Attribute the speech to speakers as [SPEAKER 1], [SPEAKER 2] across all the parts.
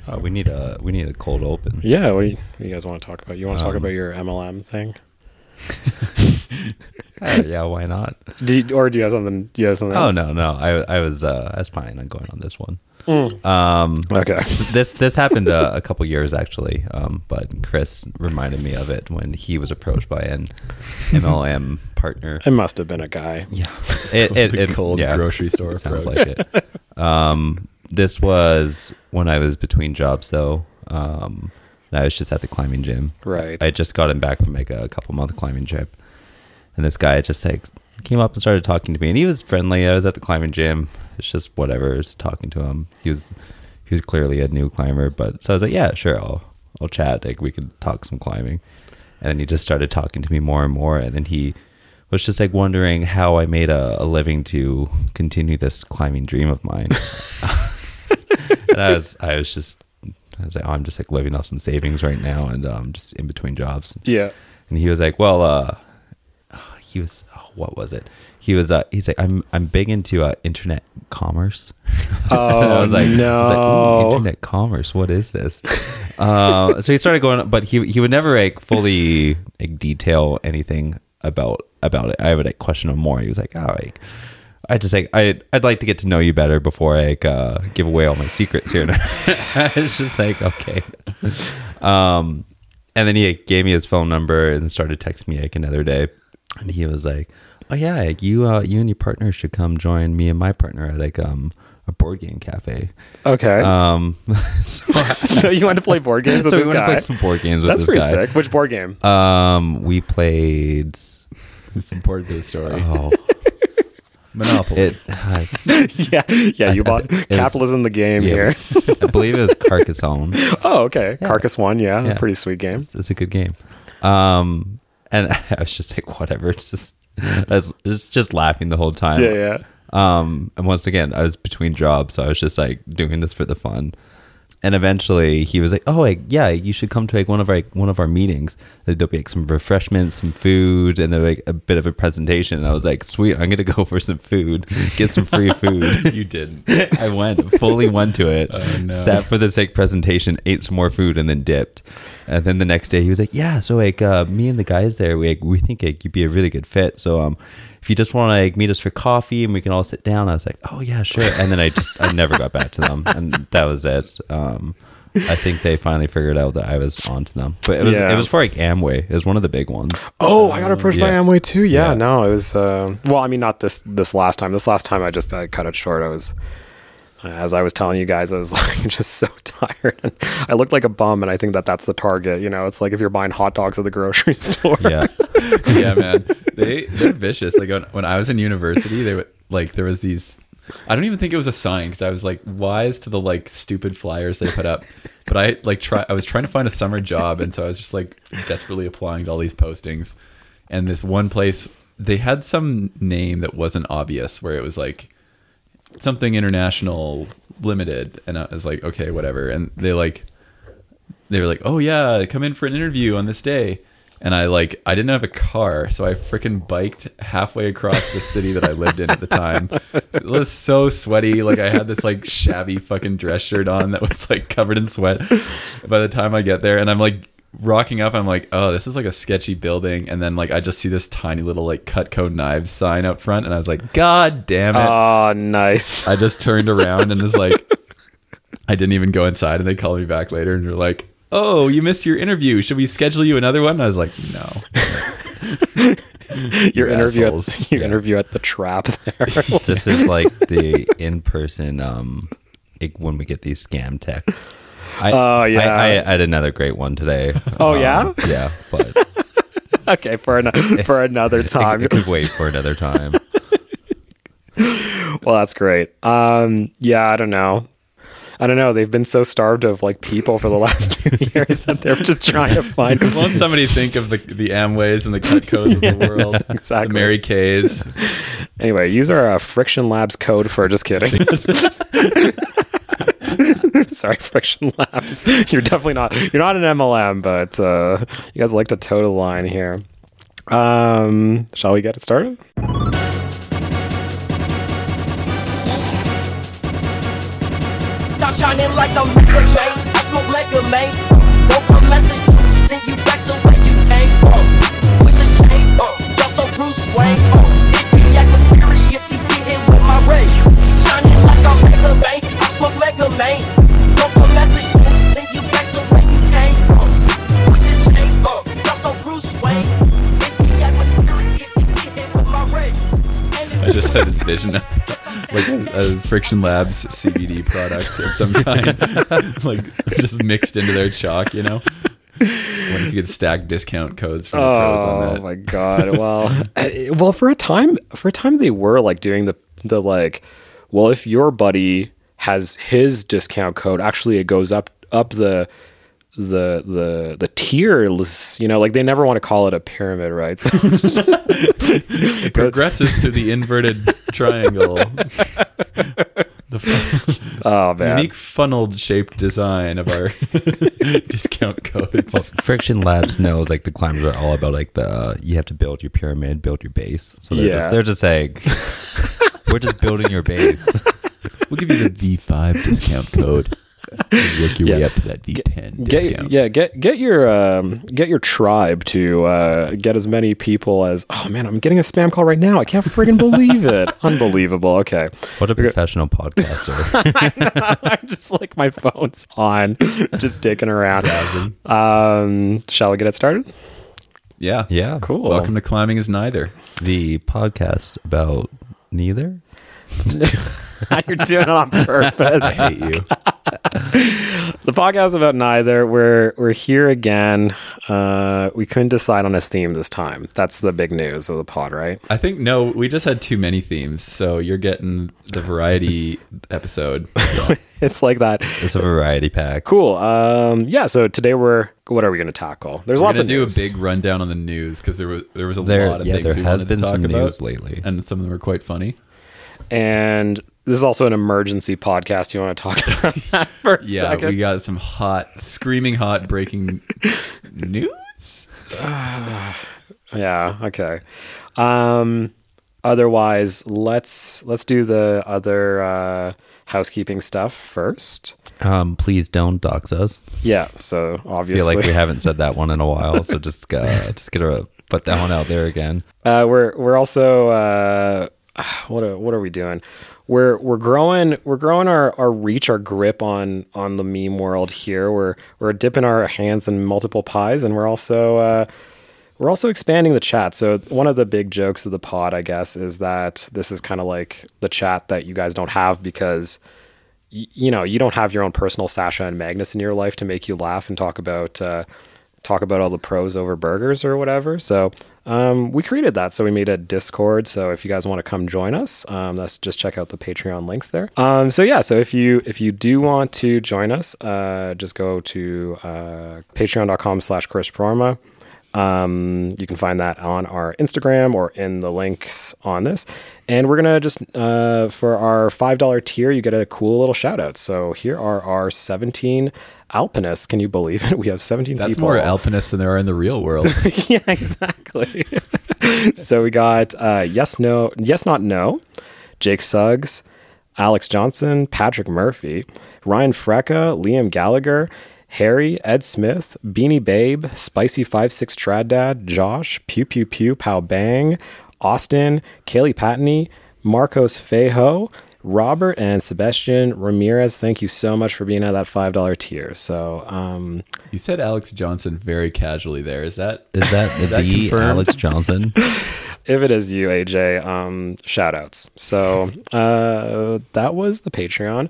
[SPEAKER 1] Oh, we need a cold open.
[SPEAKER 2] Yeah, what do you guys want to talk about? You want to talk about your MLM thing?
[SPEAKER 1] Yeah, why not?
[SPEAKER 2] Do you have something?
[SPEAKER 1] Oh
[SPEAKER 2] else?
[SPEAKER 1] no. I was planning on going on this one.
[SPEAKER 2] Okay.
[SPEAKER 1] This happened a couple years actually, but Chris reminded me of it when he was approached by an MLM partner.
[SPEAKER 2] It must have been a guy.
[SPEAKER 1] Yeah, it
[SPEAKER 3] cold grocery store
[SPEAKER 1] sounds
[SPEAKER 3] approach.
[SPEAKER 1] like it. This was when I was between jobs though. And I was just at the climbing gym.
[SPEAKER 2] Right.
[SPEAKER 1] I just gotten back from like a couple month climbing trip, and this guy just like came up and started talking to me, and he was friendly. I was at the climbing gym. It's just whatever. Just talking to him. He was clearly a new climber, but so I was like, yeah, sure, I'll chat. Like we could talk some climbing, and then he just started talking to me more and more, and then he was just like wondering how I made a living to continue this climbing dream of mine. And I was like, oh, I'm just like living off some savings right now, and just in between jobs.
[SPEAKER 2] Yeah.
[SPEAKER 1] And he was like, well, what was it? He's like, I'm big into internet commerce.
[SPEAKER 2] Oh,
[SPEAKER 1] I was like,
[SPEAKER 2] no.
[SPEAKER 1] Ooh, internet commerce. What is this? So he started going, but he would never like fully like detail anything about it. I would like question him more. He was like, oh, like, I just like I'd like to get to know you better before I give away all my secrets here. I was just like, okay. And then he gave me his phone number and started texting me like another day, and he was like, oh yeah, like, you and your partner should come join me and my partner at like a board game cafe.
[SPEAKER 2] Okay. So you want to play board games with
[SPEAKER 1] so
[SPEAKER 2] this
[SPEAKER 1] we
[SPEAKER 2] guy?
[SPEAKER 1] went to play some board games with
[SPEAKER 2] That's
[SPEAKER 1] this
[SPEAKER 2] pretty
[SPEAKER 1] guy.
[SPEAKER 2] sick. Which board game?
[SPEAKER 1] We played.
[SPEAKER 3] It's important to the story.
[SPEAKER 1] Oh,
[SPEAKER 3] Monopoly.
[SPEAKER 2] Yeah. You bought Capitalism the game here.
[SPEAKER 1] I believe it was Carcassonne.
[SPEAKER 2] Oh, okay.
[SPEAKER 1] Yeah.
[SPEAKER 2] Carcass 1, yeah.
[SPEAKER 1] Yeah.
[SPEAKER 2] Pretty sweet game.
[SPEAKER 1] It's a good game. And I was just like, whatever. It's just laughing the whole time.
[SPEAKER 2] Yeah.
[SPEAKER 1] And once again, I was between jobs, so I was just like doing this for the fun. And eventually he was like, oh, like, yeah, you should come to like one of our meetings. There'll be like some refreshments, some food, and then like a bit of a presentation. And I was like, sweet, I'm going to go for some food, get some free food.
[SPEAKER 3] You didn't.
[SPEAKER 1] I fully went to it,
[SPEAKER 3] Oh, no.
[SPEAKER 1] sat for this like presentation, ate some more food, and then dipped. And then the next day he was like, yeah, so like me and the guys there, we think like you'd be a really good fit. So if you just want to like meet us for coffee and we can all sit down. I was like, oh yeah, sure. And then I never got back to them, and that was it. I think they finally figured out that I was onto them, but it was for like Amway. It was one of the big ones.
[SPEAKER 2] Oh, I got approached by
[SPEAKER 1] yeah.
[SPEAKER 2] Amway too. Yeah,
[SPEAKER 1] Yeah.
[SPEAKER 2] no, it was. Well, I mean, not this last time. This last time, I just cut it short. I was, as I was telling you guys, I was like just so tired, and I looked like a bum. And I think that's the target. You know, it's like if you're buying hot dogs at the grocery store.
[SPEAKER 1] Yeah,
[SPEAKER 3] Yeah, man. They're vicious. Like when I was in university, they would like there was these. I don't even think it was a sign because I was like wise to the like stupid flyers they put up. But I was trying to find a summer job, and so I was just like desperately applying to all these postings. And this one place, they had some name that wasn't obvious, where it was like something international limited, and I was like, okay, whatever. And they were like, oh yeah, come in for an interview on this day. And I didn't have a car, so I freaking biked halfway across the city that I lived in at the time. It was so sweaty. Like I had this like shabby fucking dress shirt on that was like covered in sweat by the time I get there. And I'm like rocking up, and I'm like, oh, this is like a sketchy building. And then like I just see this tiny little like Cutco knives sign up front, and I was like, God damn it.
[SPEAKER 2] Oh, nice.
[SPEAKER 3] I just turned around and was like, I didn't even go inside, and they called me back later and they're like, oh, you missed your interview. Should we schedule you another one? And I was like, no.
[SPEAKER 2] Your interview
[SPEAKER 3] assholes.
[SPEAKER 2] interview at the Trap there.
[SPEAKER 1] this is like the in-person like when we get these scam texts.
[SPEAKER 2] Oh, yeah.
[SPEAKER 1] I had another great one today.
[SPEAKER 2] Oh, yeah?
[SPEAKER 1] Yeah, but
[SPEAKER 2] Okay, for another time.
[SPEAKER 1] I could wait for another time.
[SPEAKER 2] Well, that's great. Yeah, I don't know. They've been so starved of like people for the last 2 years that they're just trying to find.
[SPEAKER 3] Won't somebody think of the Amways and the Cutcos of the world?
[SPEAKER 2] Exactly.
[SPEAKER 3] The Mary Kays.
[SPEAKER 2] Anyway, use our Friction Labs code for. Just kidding. Sorry, Friction Labs. You're definitely not. You're not an MLM, but you guys like to toe the line here. Shall we get it started?
[SPEAKER 4] Shining like the moon,
[SPEAKER 3] vision of like a Friction Labs CBD product of some kind, like just mixed into their chalk, you know. What if you could stack discount codes for the pros on that?
[SPEAKER 2] Oh my god! Well, for a time they were like doing the like, well, if your buddy has his discount code, actually it goes up the tiers, you know, like they never want to call it a pyramid, right?
[SPEAKER 3] It progresses to the inverted triangle.
[SPEAKER 2] Oh man,
[SPEAKER 3] Unique funneled shaped design of our discount codes.
[SPEAKER 1] Friction Labs knows like the climbers are all about like you have to build your pyramid, build your base. So they're just saying we're just building your base.
[SPEAKER 3] We'll give you the V5 discount code. Work your way up to that V10 discount.
[SPEAKER 2] Get your tribe to get as many people as. Oh man, I'm getting a spam call right now. I can't friggin' believe it. Unbelievable. Okay,
[SPEAKER 1] what a professional podcaster.
[SPEAKER 2] I know. I'm just like my phone's on, just dicking around. Shall we get it started?
[SPEAKER 3] Yeah.
[SPEAKER 2] Cool.
[SPEAKER 3] Welcome to Climbing is Neither.
[SPEAKER 1] The podcast about neither.
[SPEAKER 2] You're doing it on purpose.
[SPEAKER 3] I hate you.
[SPEAKER 2] The podcast about neither. We're here again. We couldn't decide on a theme this time. That's the big news of the pod, right?
[SPEAKER 3] I think no, we just had too many themes, so you're getting the variety episode.
[SPEAKER 2] It's like that.
[SPEAKER 1] It's a variety pack.
[SPEAKER 2] Cool. So today what are we going to tackle? There's lots of
[SPEAKER 3] do
[SPEAKER 2] news.
[SPEAKER 3] a big rundown on the news because there was a
[SPEAKER 1] There
[SPEAKER 3] lot of things we
[SPEAKER 1] has
[SPEAKER 3] wanted
[SPEAKER 1] been
[SPEAKER 3] to talk
[SPEAKER 1] some
[SPEAKER 3] about
[SPEAKER 1] news lately.
[SPEAKER 3] and some of them were quite funny.
[SPEAKER 2] And this is also an emergency podcast. You want to talk about that for a second?
[SPEAKER 3] Yeah, we got some screaming hot breaking news.
[SPEAKER 2] Yeah. Okay. Otherwise, let's do the other housekeeping stuff first.
[SPEAKER 1] Please don't dox us.
[SPEAKER 2] Yeah. So
[SPEAKER 1] I
[SPEAKER 2] obviously,
[SPEAKER 1] feel like we haven't said that one in a while, so just gonna put that one out there again.
[SPEAKER 2] we're also what are we doing? We're growing our reach, our grip on the meme world here. We're dipping our hands in multiple pies, and we're also expanding the chat. So one of the big jokes of the pod, I guess, is that this is kind of like the chat that you guys don't have because you don't have your own personal Sasha and Magnus in your life to make you laugh and talk about all the pros over burgers or whatever. So we created that. So we made a Discord. So if you guys want to come join us, let's just check out the Patreon links there. So if you do want to join us, just go to patreon.com/Chris Prorma. You can find that on our Instagram or in the links on this. And we're going to just, for our $5 tier, you get a cool little shout out. So here are our 17 alpinists. Can you believe it? We have 17
[SPEAKER 3] That's
[SPEAKER 2] people.
[SPEAKER 3] more alpinists than there are in the real world.
[SPEAKER 2] Yeah, exactly. So we got Yes Not No, Jake Suggs, Alex Johnson, Patrick Murphy, Ryan Frecka, Liam Gallagher, Harry, Ed Smith, Beanie Babe, Spicy56 Trad Dad, Josh, Pew Pew Pew Pow Bang, Austin, Kaylee Patney, Marcos Fejo, Robert, and Sebastian Ramirez. Thank you so much for being at that $5 tier. So,
[SPEAKER 3] You said Alex Johnson very casually there. Is that
[SPEAKER 1] the
[SPEAKER 3] confirmed?
[SPEAKER 1] Alex Johnson?
[SPEAKER 2] if it is you, AJ, shout outs. So, that was the Patreon.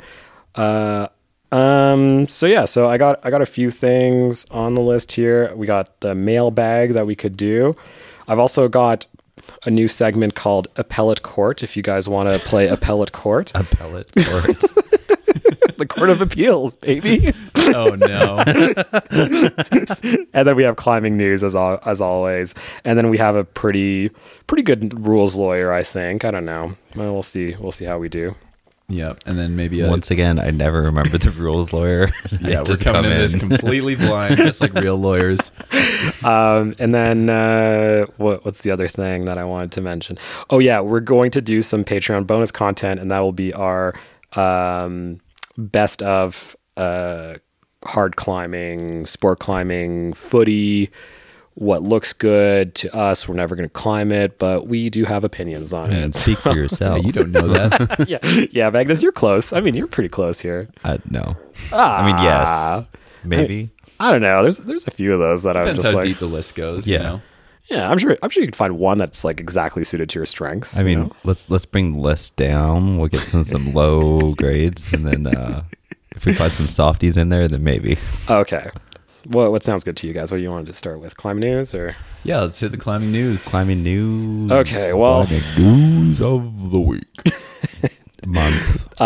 [SPEAKER 2] So I got a few things on the list here. We got the mailbag that we could do. I've also got a new segment called Appellate Court. If you guys want to play Appellate Court,
[SPEAKER 1] Appellate court.
[SPEAKER 2] the Court of Appeals, baby.
[SPEAKER 3] Oh no.
[SPEAKER 2] And then we have climbing news as always. And then we have a pretty good rules lawyer, I think. I don't know. Well, we'll see how we do.
[SPEAKER 3] Yep. And then maybe
[SPEAKER 1] Once again, I never remember the rules lawyer.
[SPEAKER 3] yeah, we're coming in this completely blind, just like real lawyers.
[SPEAKER 2] And then what's the other thing that I wanted to mention? Oh yeah, we're going to do some Patreon bonus content, and that will be our best of hard climbing, sport climbing, footy. What looks good to us, we're never going to climb it, but we do have opinions on
[SPEAKER 1] And
[SPEAKER 2] it.
[SPEAKER 1] speak for yourself.
[SPEAKER 3] You don't know that.
[SPEAKER 2] Yeah, Magnus, you're close. I mean, you're pretty close here.
[SPEAKER 1] No. I mean, yes. Maybe.
[SPEAKER 2] I don't know. There's a few of those that I'm
[SPEAKER 3] Depends
[SPEAKER 2] just
[SPEAKER 3] how
[SPEAKER 2] like,
[SPEAKER 3] deep the list goes.
[SPEAKER 1] Yeah.
[SPEAKER 3] You know?
[SPEAKER 2] Yeah, I'm sure you could find one that's like exactly suited to your strengths.
[SPEAKER 1] I mean,
[SPEAKER 2] you know?
[SPEAKER 1] let's bring the list down. We'll get some low grades, and then if we find some softies in there, then maybe.
[SPEAKER 2] Okay. What sounds good to you guys? What do you want to start with? Climb news or?
[SPEAKER 3] Yeah, let's hit the climbing news.
[SPEAKER 1] Climbing news.
[SPEAKER 2] Okay, well,
[SPEAKER 1] Climbing news of the week. Month.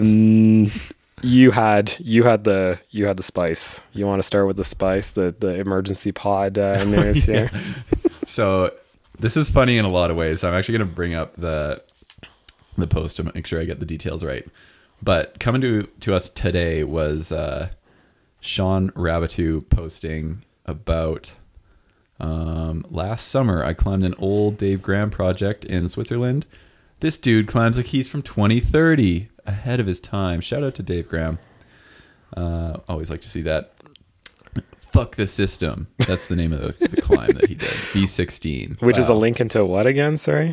[SPEAKER 2] you had the spice. You want to start with the spice, the emergency pod news here?
[SPEAKER 3] So this is funny in a lot of ways. I'm actually going to bring up the post to make sure I get the details right. But coming to us today was Sean Rabatou posting about last summer I climbed an old Dave Graham project in Switzerland. This dude climbs like he's from 2030, ahead of his time. Shout out to Dave Graham. Always like to see that. Fuck the system. That's the name of the climb that he did. V16.
[SPEAKER 2] Which is a link into what again? Sorry.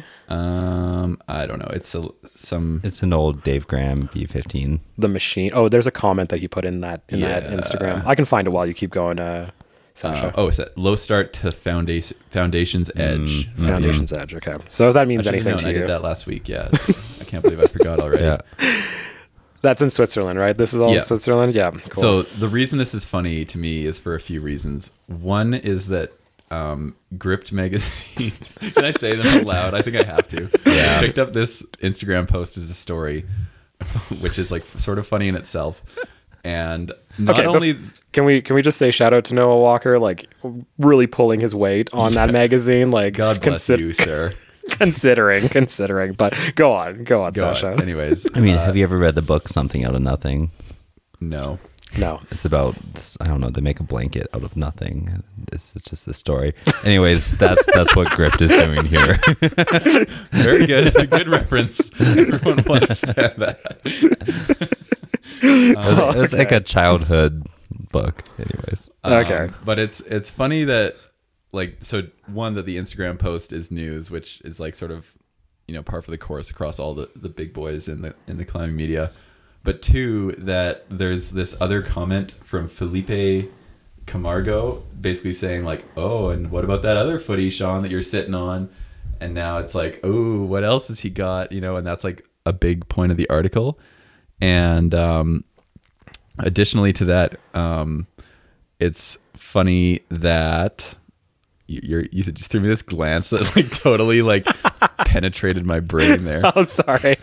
[SPEAKER 3] I don't know. It's
[SPEAKER 1] It's an old Dave Graham V15.
[SPEAKER 2] The machine. Oh, there's a comment that he put in that Instagram. I can find it while you keep going, Sasha.
[SPEAKER 3] It's a low start to Foundation's Edge.
[SPEAKER 2] Foundation's Edge. Okay, so if that means
[SPEAKER 3] I should've
[SPEAKER 2] anything
[SPEAKER 3] known.
[SPEAKER 2] to
[SPEAKER 3] I
[SPEAKER 2] you,
[SPEAKER 3] did that last week. Yeah, I can't believe I forgot already.
[SPEAKER 1] Yeah.
[SPEAKER 2] that's in Switzerland, right? This is all in Switzerland. Yeah. Cool.
[SPEAKER 3] So the reason this is funny to me is for a few reasons. One is that Gripped magazine. Can I say them out loud? I think I have to. Yeah. I picked up this Instagram post as a story, which is like sort of funny in itself. And not only
[SPEAKER 2] can we just say shout out to Noah Walker, like really pulling his weight on that magazine. Like
[SPEAKER 3] God bless you, sir.
[SPEAKER 2] considering, but go on, Sasha.
[SPEAKER 3] Anyways,
[SPEAKER 1] I mean, have you ever read the book Something Out of Nothing?
[SPEAKER 3] No.
[SPEAKER 1] It's about, I don't know, they make a blanket out of nothing. It's just this story. Anyways, that's what Gripped is doing here.
[SPEAKER 3] Very good. A good reference. Everyone will understand that.
[SPEAKER 1] It was like a childhood book. Anyways.
[SPEAKER 2] Okay.
[SPEAKER 3] But it's funny that, like, so one, that the Instagram post is news, which is like sort of, par for the course across all the big boys in the climbing media. But two, that there's this other comment from Felipe Camargo basically saying like, oh, and what about that other footy, Sean, that you're sitting on? And now it's like, oh, what else has he got? And that's like a big point of the article. And additionally to that, it's funny that you just threw me this glance that like totally like penetrated my brain there.
[SPEAKER 2] Oh, sorry.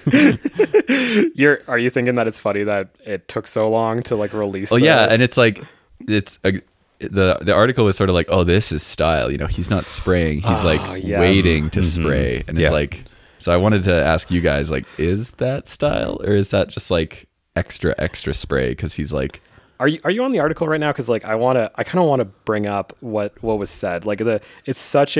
[SPEAKER 2] Are you thinking that it's funny that it took so long to like release?
[SPEAKER 3] Oh, yeah, and it's like the article was sort of like, oh, this is style. He's not spraying. He's waiting to spray, and it's like. So I wanted to ask you guys, like, is that style, or is that just like extra spray? Because he's like.
[SPEAKER 2] Are you on the article right now? Because like I kind of want to bring up what was said. Like it's such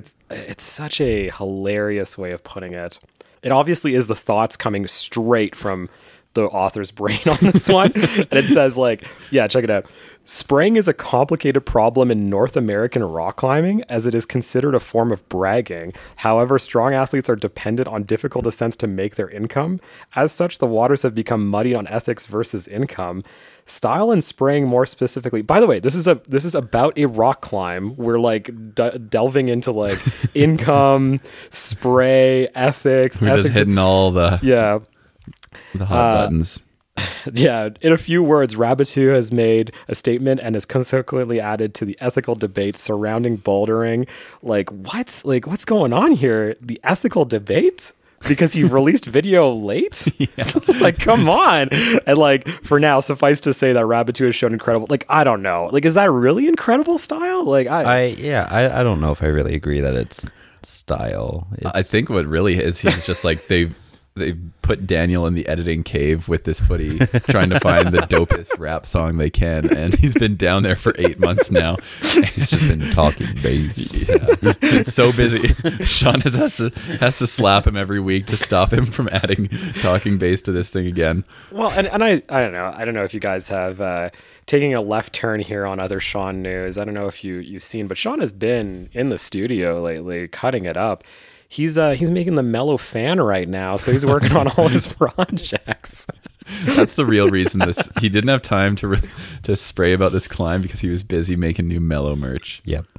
[SPEAKER 2] a hilarious way of putting it. It obviously is the thoughts coming straight from the author's brain on this one, and it says like, yeah, check it out. Spraying is a complicated problem in North American rock climbing, as it is considered a form of bragging. However, strong athletes are dependent on difficult ascents to make their income. As such, the waters have become muddied on ethics versus income. Style and spraying more specifically. By the way, this is about a rock climb. We're like delving into like income, spray, ethics.
[SPEAKER 3] We're just hitting all the hot buttons.
[SPEAKER 2] Yeah, in a few words, Rabatou has made a statement and has consequently added to the ethical debate surrounding bouldering. Like, what's going on here? The ethical debate? Because he released video late? Yeah. Like, come on. And like, for now, suffice to say that Rabatou has shown incredible, like, I don't know. Like, is that really incredible style? Like,
[SPEAKER 1] I don't know if I really agree that it's style.
[SPEAKER 3] I think what really is, he's just like, they put Daniel in the editing cave with this footy, trying to find the dopest rap song they can, and he's been down there for 8 months now.
[SPEAKER 1] He's just been talking bass.
[SPEAKER 3] Yeah, it's so busy. Sean has to slap him every week to stop him from adding talking bass to this thing again.
[SPEAKER 2] Well, and I don't know if you guys have taking a left turn here on other Sean news. I don't know if you've seen, but Sean has been in the studio lately, cutting it up. He's making the Mellow Fan right now, so he's working on all his projects.
[SPEAKER 3] That's the real reason he didn't have time to spray about this climb, because he was busy making new Mellow merch.
[SPEAKER 1] Yep.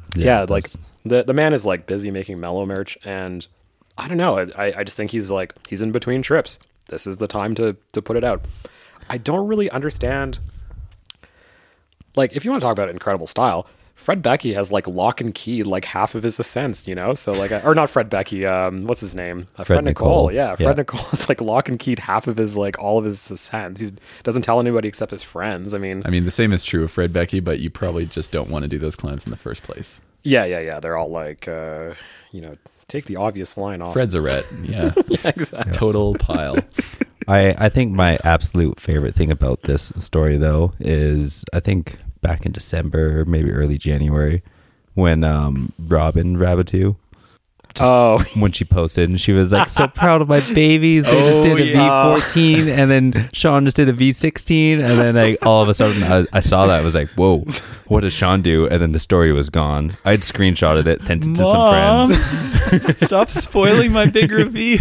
[SPEAKER 2] Yeah, like
[SPEAKER 1] that's-
[SPEAKER 2] the man is like busy making mellow merch, and I don't know. I just think he's in between trips. This is the time to put it out. I don't really understand. Like, if you want to talk about incredible style, Fred Becky has like lock and key like half of his ascents, you know? So like, or not Fred Becky, what's his name?
[SPEAKER 1] Fred Nicole.
[SPEAKER 2] Yeah, Fred Nicole is like lock and keyed half of his like all of his ascents. He doesn't tell anybody except his friends. I mean,
[SPEAKER 3] the same is true of Fred Becky, but you probably just don't want to do those climbs in the first place.
[SPEAKER 2] yeah. They're all like, take the obvious line off.
[SPEAKER 3] Fred's a ret. Yeah.
[SPEAKER 2] Yeah, exactly.
[SPEAKER 3] Total pile.
[SPEAKER 1] I think my absolute favorite thing about this story, though, is I think back in December, maybe early January, when Robin Rabitou, when she posted and she was like, so proud of my babies. They just did a V14 and then Sean just did a V16. And then like all of a sudden I saw that. I was like, whoa, what does Sean do? And then the story was gone. I'd screenshotted it, sent it to some friends.
[SPEAKER 3] Stop spoiling my big reveal.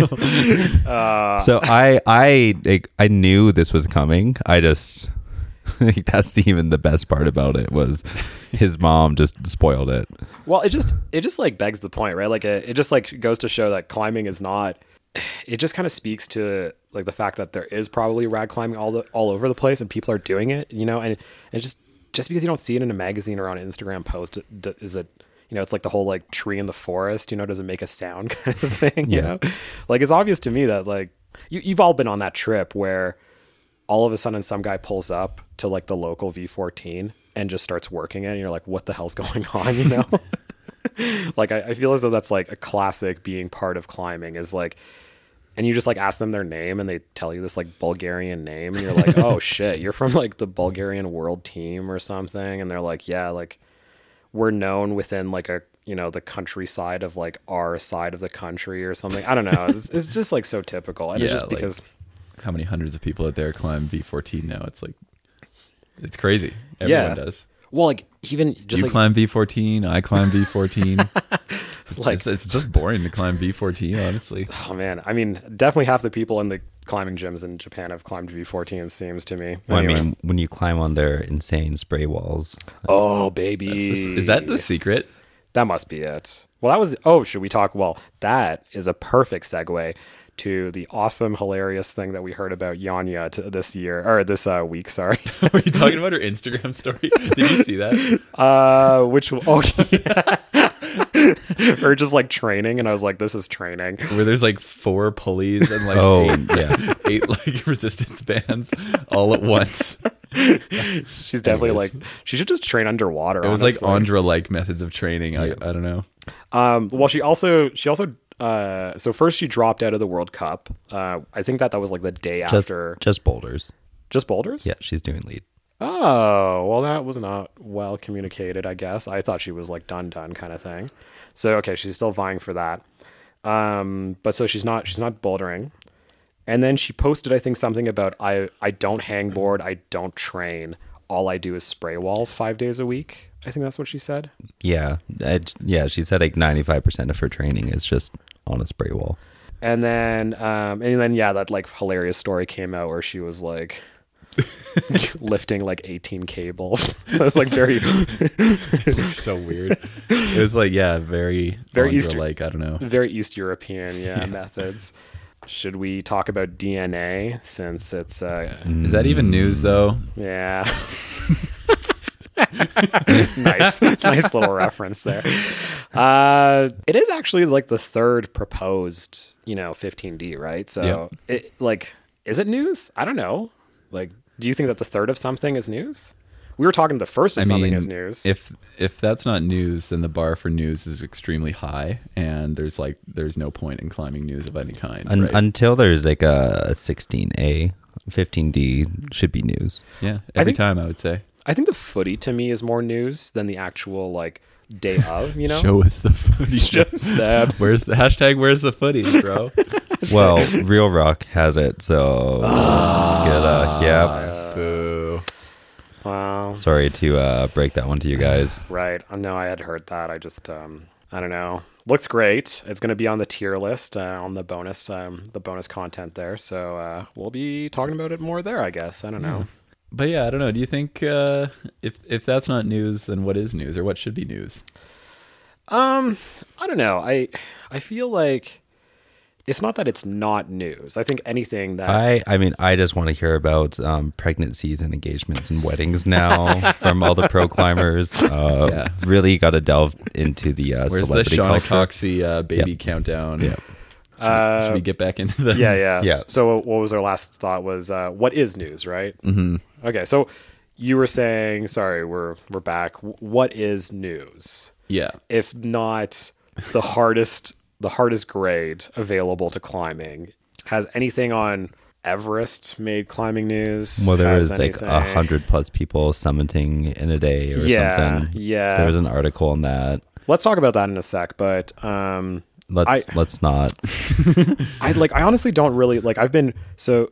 [SPEAKER 1] So I knew this was coming. I just that's even the best part about it was his mom just spoiled it.
[SPEAKER 2] Well, it just like begs the point, right? Like it just like goes to show that climbing is not. It just kind of speaks to like the fact that there is probably rad climbing all over the place and people are doing it, you know. And just because you don't see it in a magazine or on an Instagram post, is it? You know, it's like the whole like tree in the forest. You know, does it make a sound kind of thing? You know, like it's obvious to me that like you've all been on that trip where all of a sudden some guy pulls up to like the local V14 and just starts working it, and you're like, what the hell's going on, you know? Like I feel as though that's like a classic being part of climbing is like, and you just like ask them their name and they tell you this like Bulgarian name and you're like, oh shit, you're from like the Bulgarian world team or something. And they're like, yeah, like we're known within like a, you know, the countryside of like our side of the country or something. I don't know. It's just like so typical. And it's just because
[SPEAKER 3] how many hundreds of people out there climb V14 now? It's like, it's crazy. Everyone does.
[SPEAKER 2] Well, like even just
[SPEAKER 3] you climb V14, I climb V14.
[SPEAKER 2] like
[SPEAKER 3] it's just boring to climb V14, honestly.
[SPEAKER 2] Oh man, I mean, definitely half the people in the climbing gyms in Japan have climbed V14. It seems to me.
[SPEAKER 1] Well,
[SPEAKER 2] Anyway.
[SPEAKER 1] I mean, when you climb on their insane spray walls.
[SPEAKER 2] Oh baby,
[SPEAKER 3] Is that the secret?
[SPEAKER 2] That must be it. Well, that was. Oh, should we talk? Well, that is a perfect segue to the awesome, hilarious thing that we heard about Yanya this week. Sorry,
[SPEAKER 3] Were you talking about her Instagram story? Did you see that?
[SPEAKER 2] Which? Oh, yeah. Or just like training, and I was like, "This is training."
[SPEAKER 3] Where there's like 4 pulleys and like eight like resistance bands all at once.
[SPEAKER 2] She's definitely like she should just train underwater.
[SPEAKER 3] It was
[SPEAKER 2] honestly.
[SPEAKER 3] like Andra like methods of training. I don't know.
[SPEAKER 2] Well, she also so first she dropped out of the World Cup. I think that was like the day after.
[SPEAKER 1] Just boulders.
[SPEAKER 2] Just boulders?
[SPEAKER 1] Yeah, she's doing lead.
[SPEAKER 2] Oh, well, that was not well communicated, I guess. I thought she was like done kind of thing. So okay, she's still vying for that. But so she's not bouldering. And then she posted, I think, something about I don't hangboard, I don't train. All I do is spray wall 5 days a week. I think that's what she said.
[SPEAKER 1] Yeah. She said like 95% of her training is just on a spray wall.
[SPEAKER 2] And then that like hilarious story came out where she was like lifting like 18 cables. It was like very
[SPEAKER 3] so weird. It was like very
[SPEAKER 2] East,
[SPEAKER 3] like I don't know,
[SPEAKER 2] very East European methods. Should we talk about DNA since it's
[SPEAKER 3] is that even news though?
[SPEAKER 2] Yeah. nice little reference there. It is actually like the third proposed 15D, right? So it like, is it news? I don't know. Like, do you think that the third of something is news? We were talking the first of something as news.
[SPEAKER 3] If that's not news, then the bar for news is extremely high, and there's no point in climbing news of any kind. Right?
[SPEAKER 1] Until there's like a 16A, 15D should be news.
[SPEAKER 3] Yeah, every time I would say.
[SPEAKER 2] I think the footy to me is more news than the actual like day of,
[SPEAKER 3] Show us the footy.
[SPEAKER 2] Seb.
[SPEAKER 3] Where's the footy, bro?
[SPEAKER 1] Well, Real Rock has it, so let's get
[SPEAKER 3] Boo.
[SPEAKER 2] Wow.
[SPEAKER 1] Sorry to break that one to you guys.
[SPEAKER 2] Right. No, I had heard that. I just I don't know. Looks great. It's going to be on the tier list on the bonus content there. So we'll be talking about it more there, I guess. I don't know.
[SPEAKER 3] But yeah, I don't know. Do you think if that's not news, then what is news, or what should be news?
[SPEAKER 2] I don't know. I feel like it's not that it's not news. I think anything that
[SPEAKER 1] I mean, I just want to hear about pregnancies and engagements and weddings now from all the pro climbers.
[SPEAKER 3] Yeah.
[SPEAKER 1] Really got to delve into the
[SPEAKER 3] Where's the
[SPEAKER 1] celebrity
[SPEAKER 3] Shauna
[SPEAKER 1] culture.
[SPEAKER 3] Coxey baby countdown?
[SPEAKER 1] Yeah.
[SPEAKER 3] Should we get back into the?
[SPEAKER 2] yeah.
[SPEAKER 1] Yeah.
[SPEAKER 2] So what was our last thought was what is news, right?
[SPEAKER 3] Mm-hmm.
[SPEAKER 2] Okay, so you were saying, sorry, we're back. What is news?
[SPEAKER 3] Yeah.
[SPEAKER 2] If not the hardest grade available to climbing, has anything on Everest made climbing news?
[SPEAKER 1] Well, there
[SPEAKER 2] Has
[SPEAKER 1] was like
[SPEAKER 2] anything-
[SPEAKER 1] 100+ people summiting in a day or something.
[SPEAKER 2] Yeah.
[SPEAKER 1] There was an article on that.
[SPEAKER 2] Let's talk about that in a sec, but
[SPEAKER 1] Let's not.
[SPEAKER 2] I honestly don't really like. I've been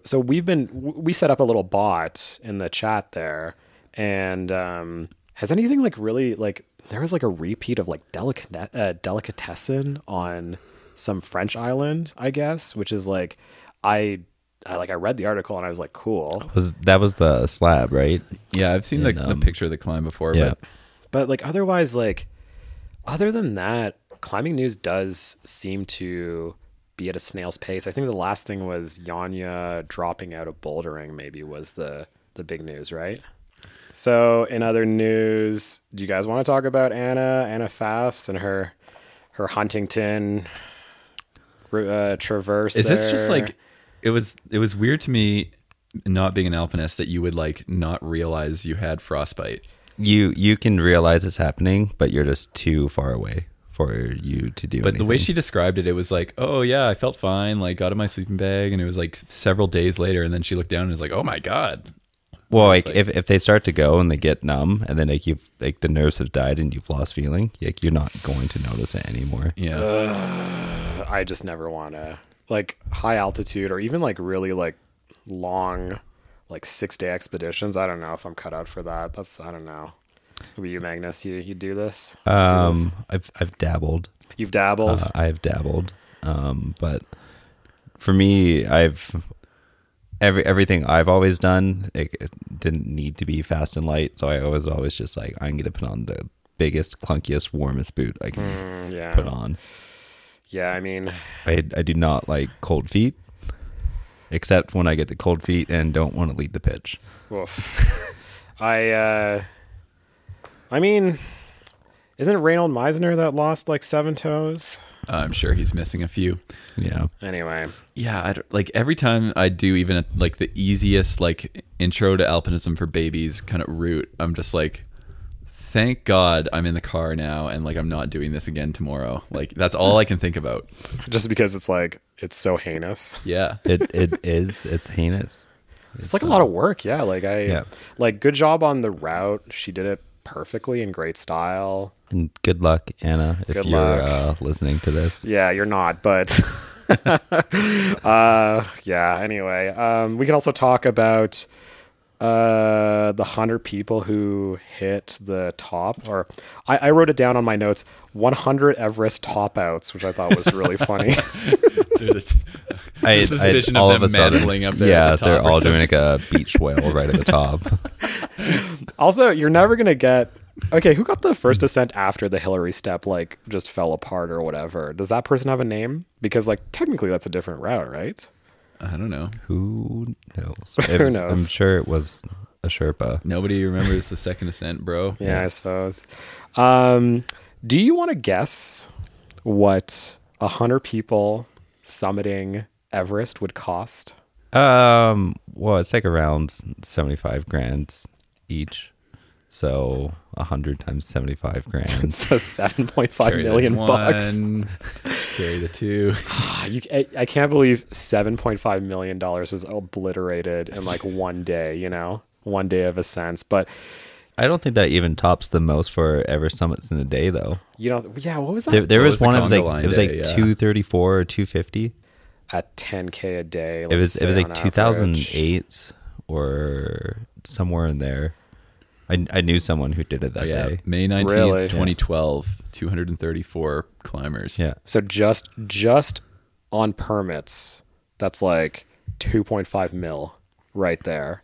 [SPEAKER 2] we set up a little bot in the chat there, and has anything like really like there was like a repeat of like delicatessen on some French island, I guess, which is like I read the article and I was like, cool,
[SPEAKER 1] That was the slab, right?
[SPEAKER 3] Yeah, I've seen the picture of the climb before.
[SPEAKER 1] Yeah.
[SPEAKER 2] but like otherwise, like other than that, climbing news does seem to be at a snail's pace. I think the last thing was Yanya dropping out of bouldering maybe was the big news, right? So in other news, do you guys want to talk about Anna Pfaffs and her Huntington traverse?
[SPEAKER 3] Is this
[SPEAKER 2] there?
[SPEAKER 3] just like it was weird to me, not being an alpinist, that you would like not realize you had frostbite.
[SPEAKER 1] You can realize it's happening, but you're just too far away for you to do
[SPEAKER 3] But
[SPEAKER 1] anything.
[SPEAKER 3] the way she described it, it was like, oh yeah, I felt fine, like got in my sleeping bag, and it was like several days later, and then she looked down and was like, oh my God.
[SPEAKER 1] Well,
[SPEAKER 3] It's
[SPEAKER 1] like,
[SPEAKER 3] like-
[SPEAKER 1] if they start to go and they get numb, and then like you've like the nerves have died and you've lost feeling, like you're not going to notice it anymore.
[SPEAKER 3] Yeah.
[SPEAKER 2] I just never want to like high altitude or even like really like long like 6-day expeditions. I don't know if I'm cut out for that. I don't know. Who are you, Magnus? You do this?
[SPEAKER 1] I've dabbled.
[SPEAKER 2] You've dabbled.
[SPEAKER 1] I've dabbled. But for me, everything I've always done, it didn't need to be fast and light. So I was always just like, I'm going to put on the biggest, clunkiest, warmest boot I can
[SPEAKER 2] Yeah.
[SPEAKER 1] put on.
[SPEAKER 2] Yeah, I mean,
[SPEAKER 1] I do not like cold feet, except when I get the cold feet and don't want to lead the pitch.
[SPEAKER 2] woof. I mean, isn't it Reynold Meisner that lost like 7 toes?
[SPEAKER 3] I'm sure he's missing a few.
[SPEAKER 1] Yeah.
[SPEAKER 2] Anyway,
[SPEAKER 3] Yeah, like every time I do even like the easiest like intro to alpinism for babies kind of route, I'm just like, thank God I'm in the car now and like I'm not doing this again tomorrow. Like that's all I can think about.
[SPEAKER 2] just because it's like it's so heinous.
[SPEAKER 3] Yeah.
[SPEAKER 1] It's heinous.
[SPEAKER 2] It's like a lot of work. Yeah, like
[SPEAKER 1] Yeah.
[SPEAKER 2] like good job on the route. She did it perfectly in great style.
[SPEAKER 1] And good luck, Anna, if
[SPEAKER 2] Good
[SPEAKER 1] you're
[SPEAKER 2] luck.
[SPEAKER 1] listening to this.
[SPEAKER 2] Yeah, you're not, but yeah, anyway. We can also talk about the 100 people who hit the top, or I wrote it down on my notes, 100 Everest top outs, which I thought was really funny.
[SPEAKER 3] There's this vision
[SPEAKER 1] all
[SPEAKER 3] of
[SPEAKER 1] of
[SPEAKER 3] them
[SPEAKER 1] a sudden,
[SPEAKER 3] mandling up there.
[SPEAKER 1] yeah,
[SPEAKER 3] at the top
[SPEAKER 1] they're
[SPEAKER 3] or
[SPEAKER 1] all
[SPEAKER 3] something.
[SPEAKER 1] doing like a beach whale right at the top.
[SPEAKER 2] Also, you're never going to get, okay, who got the first ascent after the Hillary step, like just fell apart or whatever? Does that person have a name? Because like technically that's a different route, right?
[SPEAKER 3] I don't know.
[SPEAKER 1] Who knows?
[SPEAKER 2] Who knows?
[SPEAKER 1] I'm sure it was a Sherpa.
[SPEAKER 3] Nobody remembers the second ascent, bro.
[SPEAKER 2] Yeah, I suppose. Do you want to guess what 100 people summiting Everest would cost?
[SPEAKER 1] Well, it's like around 75 grand each. So 100 times 75 grand.
[SPEAKER 2] So 7.5
[SPEAKER 3] Carry the
[SPEAKER 2] million bucks.
[SPEAKER 3] one, carry the two.
[SPEAKER 2] I can't believe $7.5 million was obliterated in like one day, you know, one day of ascents. But,
[SPEAKER 1] I don't think that even tops the most for Everest summits in a day, though.
[SPEAKER 2] you know, yeah, what was that?
[SPEAKER 1] There
[SPEAKER 3] What
[SPEAKER 1] was
[SPEAKER 3] was the
[SPEAKER 1] one. It was
[SPEAKER 3] Conga
[SPEAKER 1] like
[SPEAKER 3] line
[SPEAKER 1] it was
[SPEAKER 3] day,
[SPEAKER 1] like
[SPEAKER 3] yeah.
[SPEAKER 1] 234 or 250.
[SPEAKER 2] At 10K a day.
[SPEAKER 1] It was
[SPEAKER 2] let's say
[SPEAKER 1] like
[SPEAKER 2] on
[SPEAKER 1] 2008 or somewhere in there. I knew someone who did it that day.
[SPEAKER 3] May 19th,
[SPEAKER 2] Really?
[SPEAKER 3] 2012, 234 climbers.
[SPEAKER 1] Yeah.
[SPEAKER 2] So just on permits, that's like 2.5 mil right there.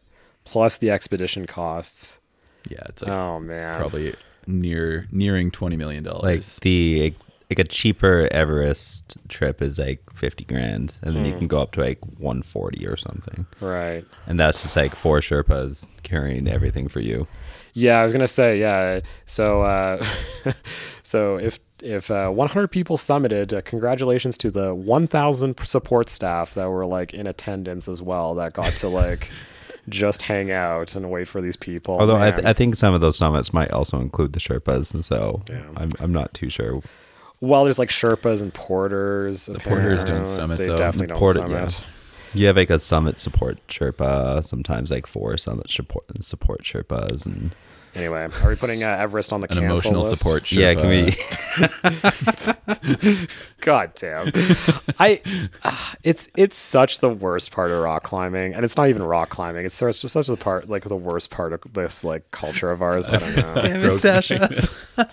[SPEAKER 2] plus the expedition costs.
[SPEAKER 3] Yeah, it's like
[SPEAKER 2] Oh man,
[SPEAKER 3] probably nearing $20 million.
[SPEAKER 1] Like a cheaper Everest trip is like 50 grand, and then you can go up to like 140 or something.
[SPEAKER 2] right?
[SPEAKER 1] And that's just like 4 Sherpas carrying everything for you.
[SPEAKER 2] Yeah, I was gonna say yeah. So so if 100 people summited, congratulations to the 1,000 support staff that were like in attendance as well, that got to like just hang out and wait for these people.
[SPEAKER 1] Although
[SPEAKER 2] Man.
[SPEAKER 1] I think some of those summits might also include the Sherpas, and so
[SPEAKER 2] Yeah.
[SPEAKER 1] I'm not too sure.
[SPEAKER 2] Well, there's like Sherpas and porters.
[SPEAKER 3] The porters don't
[SPEAKER 2] apparently.
[SPEAKER 3] summit,
[SPEAKER 2] They
[SPEAKER 3] though.
[SPEAKER 2] definitely
[SPEAKER 1] The
[SPEAKER 2] don't
[SPEAKER 1] porter-
[SPEAKER 2] summit.
[SPEAKER 1] yeah. You have like a summit support Sherpa, sometimes like 4 summit support Sherpas, and
[SPEAKER 2] Anyway, are we putting Everest on the
[SPEAKER 3] An
[SPEAKER 2] cancel
[SPEAKER 3] emotional
[SPEAKER 2] list?
[SPEAKER 3] support.
[SPEAKER 1] yeah,
[SPEAKER 3] Sherpa.
[SPEAKER 1] can we?
[SPEAKER 2] God damn. It's such the worst part of rock climbing, and it's not even rock climbing. It's just such the part, like the worst part of this like culture of ours. I don't know.
[SPEAKER 1] Damn it, Sasha.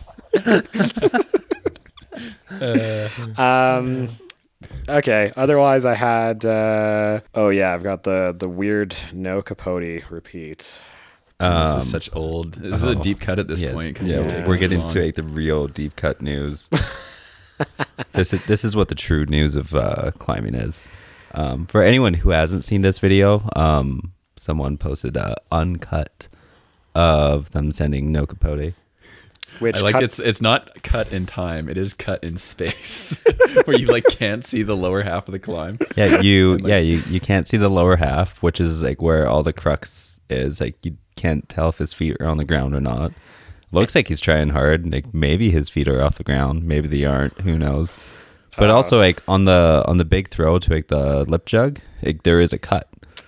[SPEAKER 2] Okay. Otherwise, I had. I've got the weird no Capote repeat.
[SPEAKER 3] This is such old. This is a deep cut at this
[SPEAKER 1] Yeah,
[SPEAKER 3] point. 'cause
[SPEAKER 1] yeah,
[SPEAKER 3] you've taken
[SPEAKER 1] we're
[SPEAKER 3] too
[SPEAKER 1] getting
[SPEAKER 3] long.
[SPEAKER 1] to like the real deep cut news. This is what the true news of climbing is. For anyone who hasn't seen this video, someone posted a uncut of them sending no Capote.
[SPEAKER 2] Which
[SPEAKER 3] I like
[SPEAKER 2] cut-
[SPEAKER 3] it's not cut in time. It is cut in space, where you like can't see the lower half of the climb.
[SPEAKER 1] Yeah, you can't see the lower half, which is like where all the crux is. Like you can't tell if his feet are on the ground or not. Looks like he's trying hard. Like maybe his feet are off the ground, maybe they aren't. Who knows? But also like on the big throw to like the lip jug, there is a cut.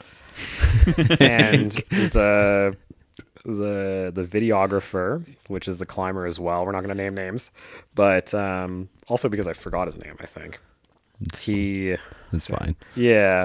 [SPEAKER 2] and the videographer, which is the climber as well. We're not going to name names, but also because I forgot his name. I think
[SPEAKER 1] It's fine.
[SPEAKER 2] yeah.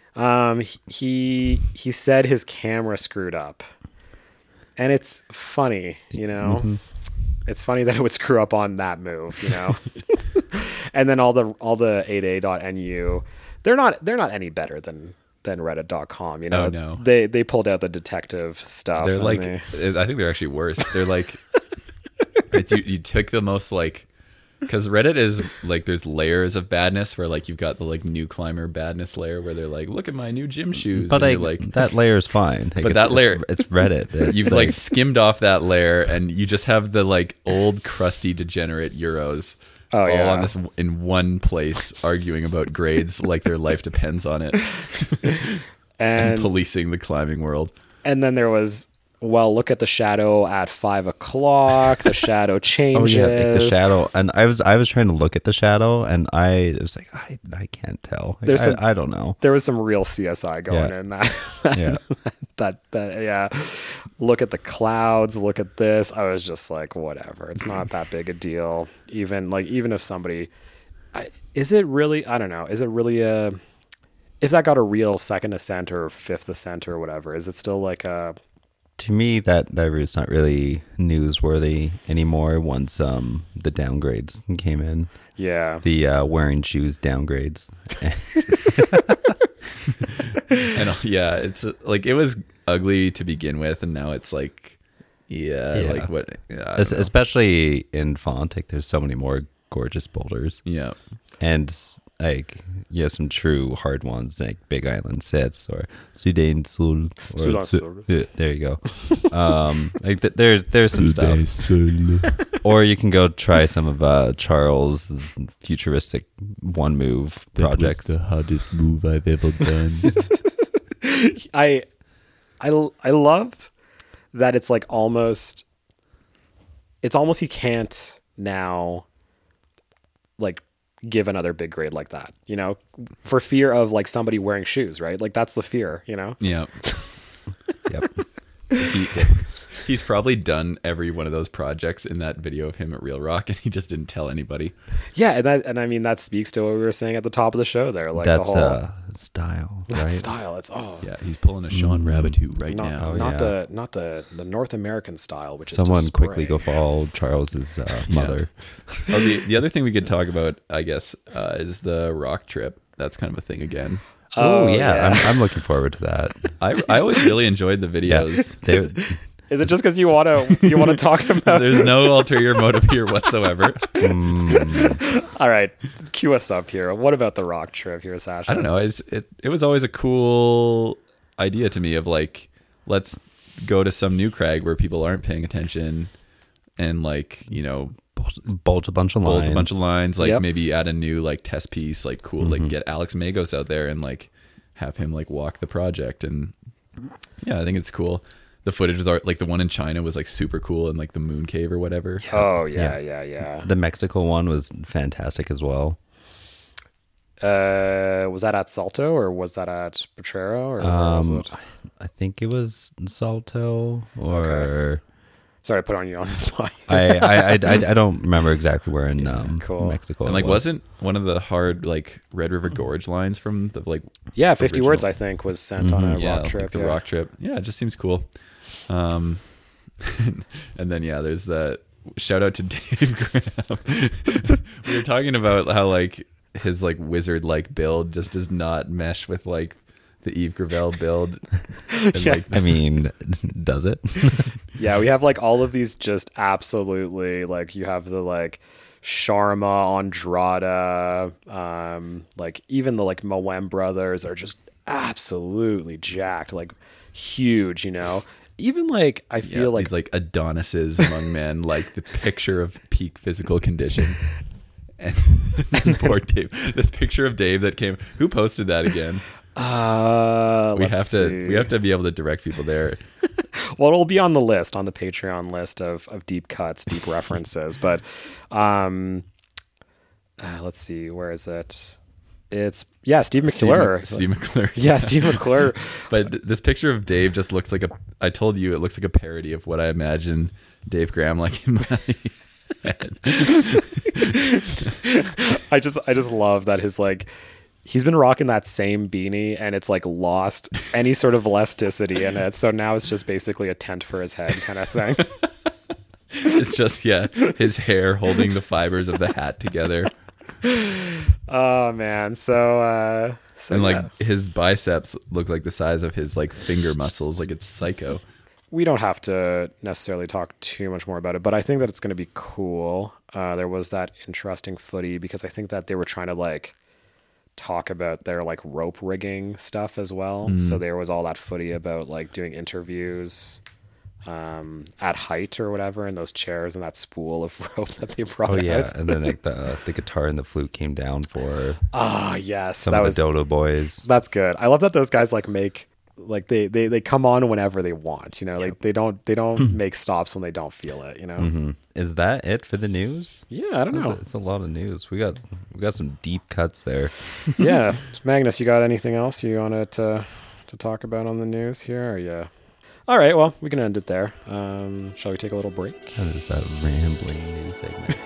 [SPEAKER 2] He said his camera screwed up, and it's funny, you know.
[SPEAKER 1] Mm-hmm.
[SPEAKER 2] It's funny that it would screw up on that move, you know. And then all the 8a.nu, they're not any better than reddit.com, you know.
[SPEAKER 3] Oh, no.
[SPEAKER 2] They pulled out the detective stuff.
[SPEAKER 3] They're
[SPEAKER 2] and
[SPEAKER 3] like,
[SPEAKER 2] they-
[SPEAKER 3] I think they're actually worse. They're like, you took the most like, because Reddit is like, there's layers of badness where like you've got the like new climber badness layer where they're like, look at my new gym shoes.
[SPEAKER 1] But
[SPEAKER 3] and
[SPEAKER 1] like,
[SPEAKER 3] you're like
[SPEAKER 1] that layer is fine. Like,
[SPEAKER 3] But that layer-
[SPEAKER 1] it's Reddit. It's
[SPEAKER 3] you've like skimmed off that layer and you just have the like old crusty degenerate Euros.
[SPEAKER 2] Oh,
[SPEAKER 3] all
[SPEAKER 2] yeah.
[SPEAKER 3] on this in one place arguing about grades like their life depends on it and
[SPEAKER 2] and
[SPEAKER 3] policing the climbing world.
[SPEAKER 2] and then there was, well, look at the shadow at 5 o'clock. The shadow
[SPEAKER 1] Oh
[SPEAKER 2] changes.
[SPEAKER 1] yeah, like the shadow. And I was trying to look at the shadow, and I was like, I can't tell. Like,
[SPEAKER 2] There's some-
[SPEAKER 1] I don't know.
[SPEAKER 2] There was some real CSI going
[SPEAKER 1] Yeah.
[SPEAKER 2] in that.
[SPEAKER 1] Yeah.
[SPEAKER 2] that yeah. Look at the clouds. Look at this. I was just like, whatever. It's not that big a deal. Even if somebody, is it really? I don't know. Is it really a? If that got a real second ascent or fifth ascent or whatever, is it still like a?
[SPEAKER 1] To me, that route's not really newsworthy anymore. Once the downgrades came in,
[SPEAKER 2] Yeah.
[SPEAKER 1] the wearing shoes downgrades.
[SPEAKER 3] And yeah, it's like it was ugly to begin with, and now it's like, yeah. Like what? Yeah, I don't know.
[SPEAKER 1] Especially in Font, like there's so many more gorgeous boulders,
[SPEAKER 3] Yeah,
[SPEAKER 1] and like some true hard ones like Big Island Sets or Sudan Sul.
[SPEAKER 2] Sudan Sul.
[SPEAKER 1] Yeah, there you go. Like there's some stuff. Or you can go try some of Charles' futuristic one move projects.
[SPEAKER 4] the hardest move I've ever done.
[SPEAKER 2] I love that it's like almost he can't now like give another big grade like that, you know, for fear of like somebody wearing shoes, right? Like that's the fear, you know.
[SPEAKER 3] yeah.
[SPEAKER 1] Yep.
[SPEAKER 3] He's probably done every one of those projects in that video of him at Real Rock, and he just didn't tell anybody.
[SPEAKER 2] Yeah, and I mean that speaks to what we were saying at the top of the show there, like
[SPEAKER 1] That's
[SPEAKER 2] the whole
[SPEAKER 1] style,
[SPEAKER 2] that
[SPEAKER 1] right?
[SPEAKER 2] style. It's
[SPEAKER 3] Yeah, he's pulling a Sean Rabitou right now.
[SPEAKER 2] not
[SPEAKER 1] yeah.
[SPEAKER 2] the North American style, which is
[SPEAKER 1] Someone
[SPEAKER 2] to
[SPEAKER 1] quickly
[SPEAKER 2] spray.
[SPEAKER 1] go follow Charles's mother.
[SPEAKER 3] Oh, the other thing we could talk about, I guess, is the rock trip. That's kind of a thing again.
[SPEAKER 1] Oh yeah, I'm looking forward to that.
[SPEAKER 3] I always really enjoyed the
[SPEAKER 1] Yeah,
[SPEAKER 3] videos.
[SPEAKER 1] they,
[SPEAKER 2] Is it just because you want to talk about?
[SPEAKER 3] There's no ulterior motive here whatsoever.
[SPEAKER 2] All right, cue us up here. What about the rock trip here, Sasha?
[SPEAKER 3] I don't know. It was always a cool idea to me of like, let's go to some new crag where people aren't paying attention and like, you know,
[SPEAKER 1] bolt a bunch of
[SPEAKER 3] bolt
[SPEAKER 1] lines.
[SPEAKER 3] a bunch of lines, like
[SPEAKER 2] Yep.
[SPEAKER 3] maybe add a new like test piece, like cool, like get Alex Magos out there and like have him like walk the project. And yeah, I think it's cool. The footage was like the one in China was like super cool and like the moon cave or whatever.
[SPEAKER 2] Oh yeah.
[SPEAKER 1] The Mexico one was fantastic as well.
[SPEAKER 2] Was that at Salto or was that at Potrero or where was it?
[SPEAKER 1] I think it was Salto or
[SPEAKER 2] Sorry, I put on you on the spot.
[SPEAKER 1] I don't remember exactly where in
[SPEAKER 2] cool.
[SPEAKER 1] Mexico.
[SPEAKER 3] And
[SPEAKER 1] it
[SPEAKER 3] like,
[SPEAKER 1] was.
[SPEAKER 3] wasn't one of the hard like Red River Gorge lines from the like
[SPEAKER 2] Yeah, 50 words
[SPEAKER 3] original-
[SPEAKER 2] I think was sent on a rock trip.
[SPEAKER 3] like the
[SPEAKER 2] yeah.
[SPEAKER 3] rock trip. Yeah, it just seems cool. And then yeah, there's that shout out to Dave Graham. We were talking about how like his like wizard like build just does not mesh with like the Yves Gravel build. And,
[SPEAKER 2] Yeah.
[SPEAKER 3] like,
[SPEAKER 1] I mean, does it?
[SPEAKER 2] Yeah, we have like all of these just absolutely like you have the like Sharma, Andrada, like even the like Moem brothers are just absolutely jacked, like huge, you know. Even like I feel like
[SPEAKER 3] these like Adonises among men, like the picture of peak physical condition. And poor Dave. This picture of Dave that came. Who posted that again? We have to be able to direct people there.
[SPEAKER 2] Well, it'll be on the list, on the Patreon list of deep cuts, deep references. But let's see, where is it? It's Steve McClure.
[SPEAKER 3] Steve McClure.
[SPEAKER 2] Yeah, Steve McClure.
[SPEAKER 3] But this picture of Dave just looks like I told you it looks like a parody of what I imagine Dave Graham like in my head.
[SPEAKER 2] I just love that his like he's been rocking that same beanie and it's like lost any sort of elasticity in it. So now it's just basically a tent for his head kind of thing.
[SPEAKER 3] It's just his hair holding the fibers of the hat together.
[SPEAKER 2] Oh man. So
[SPEAKER 3] And like his biceps look like the size of his like finger muscles, like it's psycho.
[SPEAKER 2] we don't have to necessarily talk too much more about it, but I think that it's going to be cool. There was that interesting footy because I think that they were trying to like talk about their like rope rigging stuff as well. So there was all that footy about like doing interviews at height or whatever, and those chairs and that spool of rope that they brought.
[SPEAKER 1] Oh yeah,
[SPEAKER 2] out.
[SPEAKER 1] and then like the guitar and the flute came down for
[SPEAKER 2] Ah, yes,
[SPEAKER 1] some
[SPEAKER 2] that
[SPEAKER 1] of
[SPEAKER 2] was
[SPEAKER 1] the Dodo boys.
[SPEAKER 2] that's good. I love that those guys like make like they come on whenever they want. You know, like they don't make stops when they don't feel it. You know.
[SPEAKER 1] Mm-hmm. Is that it for the news?
[SPEAKER 2] Yeah, I don't know.
[SPEAKER 1] It's a lot of news. We got some deep cuts there.
[SPEAKER 2] Yeah, Magnus, you got anything else you wanted to talk about on the news here? Or yeah. All right, well, we can end it there. Shall we take a little break?
[SPEAKER 1] That is that rambling news segment.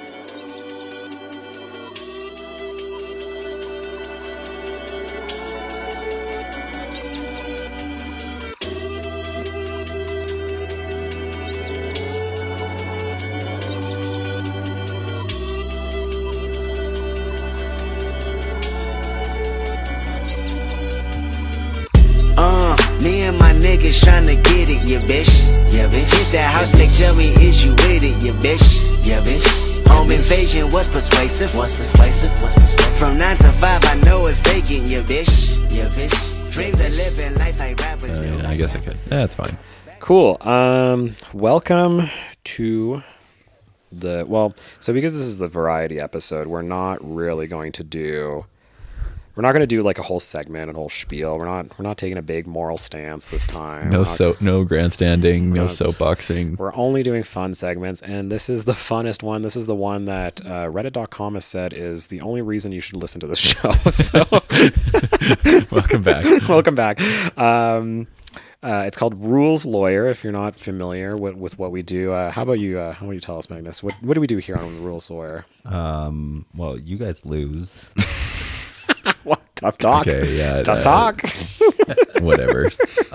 [SPEAKER 5] Me and my niggas tryna get it, yeah, bitch. Yeah, bitch. Hit that house, they tell me, is you with it, yeah, bitch. Yeah, bitch. Home invasion was persuasive. What's persuasive? What's persuasive? From 9 to 5, I know it's vacant, yeah, bitch. Yeah, bitch. Dreams of living life like rappers do.
[SPEAKER 3] Yeah, I guess I could. Yeah, it's fine.
[SPEAKER 2] Cool. Welcome to the so because this is the variety episode, we're not going to do like a whole segment, a whole spiel. We're not taking a big moral stance this time.
[SPEAKER 3] No grandstanding, no soapboxing.
[SPEAKER 2] We're only doing fun segments, and this is the funnest one. This is the one that Reddit.com has said is the only reason you should listen to this show. So,
[SPEAKER 3] Welcome back.
[SPEAKER 2] welcome back. It's called Rules Lawyer. If you're not familiar with what we do, how about you? How about you tell us, Magnus? What do we do here on Rules Lawyer?
[SPEAKER 1] Well, you guys lose.
[SPEAKER 2] What? Tough talk.
[SPEAKER 3] Okay, yeah.
[SPEAKER 2] Tough talk.
[SPEAKER 3] Whatever.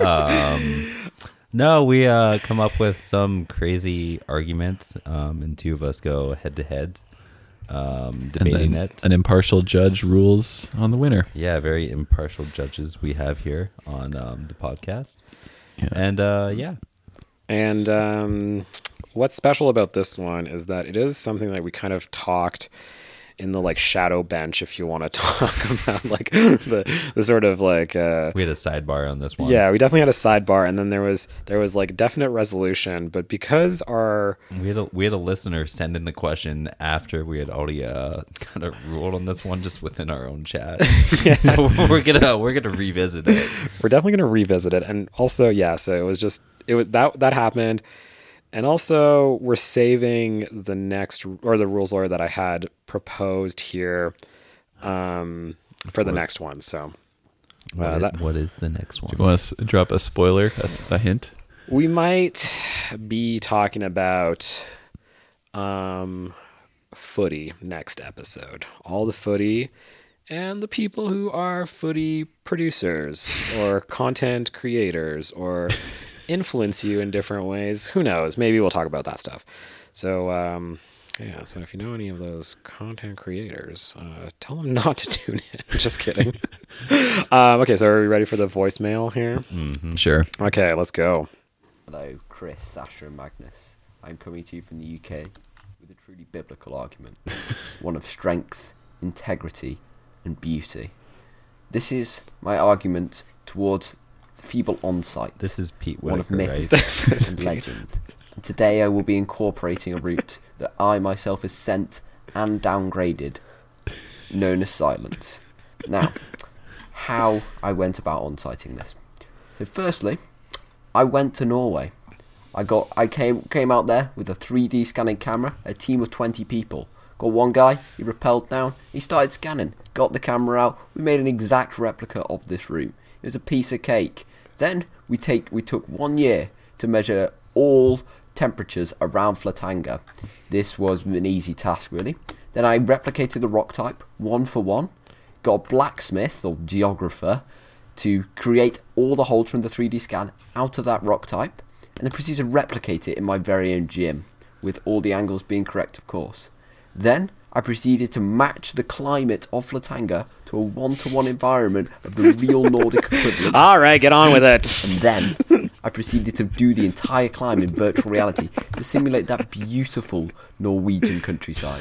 [SPEAKER 1] No, we come up with some crazy argument, and two of us go head to head. debating
[SPEAKER 3] And then
[SPEAKER 1] it.
[SPEAKER 3] an impartial judge rules on the winner.
[SPEAKER 1] Yeah, very impartial judges we have here on the podcast.
[SPEAKER 3] Yeah.
[SPEAKER 1] And yeah,
[SPEAKER 2] And what's special about this one is that it is something that we kind of talked in the like shadow bench, if you want to talk about like the sort of like
[SPEAKER 1] we had a sidebar on this one.
[SPEAKER 2] yeah, we definitely had a sidebar, and then there was like definite resolution, but because our
[SPEAKER 1] we had a listener send in the question after we had already kind of ruled on this one just within our own chat. So we're gonna revisit it.
[SPEAKER 2] we're definitely going to revisit it. And also, yeah, so it was that happened. And also we're saving the next, or the rules lawyer that I had proposed here for the next one. So
[SPEAKER 1] What is the next one?
[SPEAKER 3] You want to drop a spoiler, a hint?
[SPEAKER 2] we might be talking about footy next episode. All the footy and the people who are footy producers or content creators or influence you in different ways. Who knows? Maybe we'll talk about that stuff. So, yeah. So if you know any of those content creators, tell them not to tune in. Just kidding. Okay. So are we ready for the voicemail here?
[SPEAKER 3] Sure.
[SPEAKER 2] Okay, let's go.
[SPEAKER 6] Hello, Chris, Sasha, and Magnus. I'm coming to you from the UK with a truly biblical argument, one of strength, integrity, and beauty. This is my argument towards the feeble on-site.
[SPEAKER 1] This is Pete
[SPEAKER 6] one of
[SPEAKER 1] Whitaker,
[SPEAKER 6] myth
[SPEAKER 1] right?
[SPEAKER 2] This is
[SPEAKER 6] and
[SPEAKER 2] Pete.
[SPEAKER 6] legend. And today I will be incorporating a route that I myself has sent and downgraded, known as silence. Now, how I went about on-siting this. So firstly, I went to Norway. I came out there with a 3D scanning camera, a team of 20 people. Got one guy, he rappelled down, he started scanning, got the camera out, we made an exact replica of this room. It was a piece of cake. Then we took 1 year to measure all temperatures around Flatanga. This was an easy task, really. Then I replicated the rock type, one for one, got a blacksmith or geographer to create all the holes from the 3D scan out of that rock type, and then proceeded to replicate it in my very own gym, with all the angles being correct, of course. Then I proceeded to match the climate of Flatanga to a one-to-one environment of the real Nordic equivalent.
[SPEAKER 2] All right, get on with it.
[SPEAKER 6] And then I proceeded to do the entire climb in virtual reality to simulate that beautiful Norwegian countryside.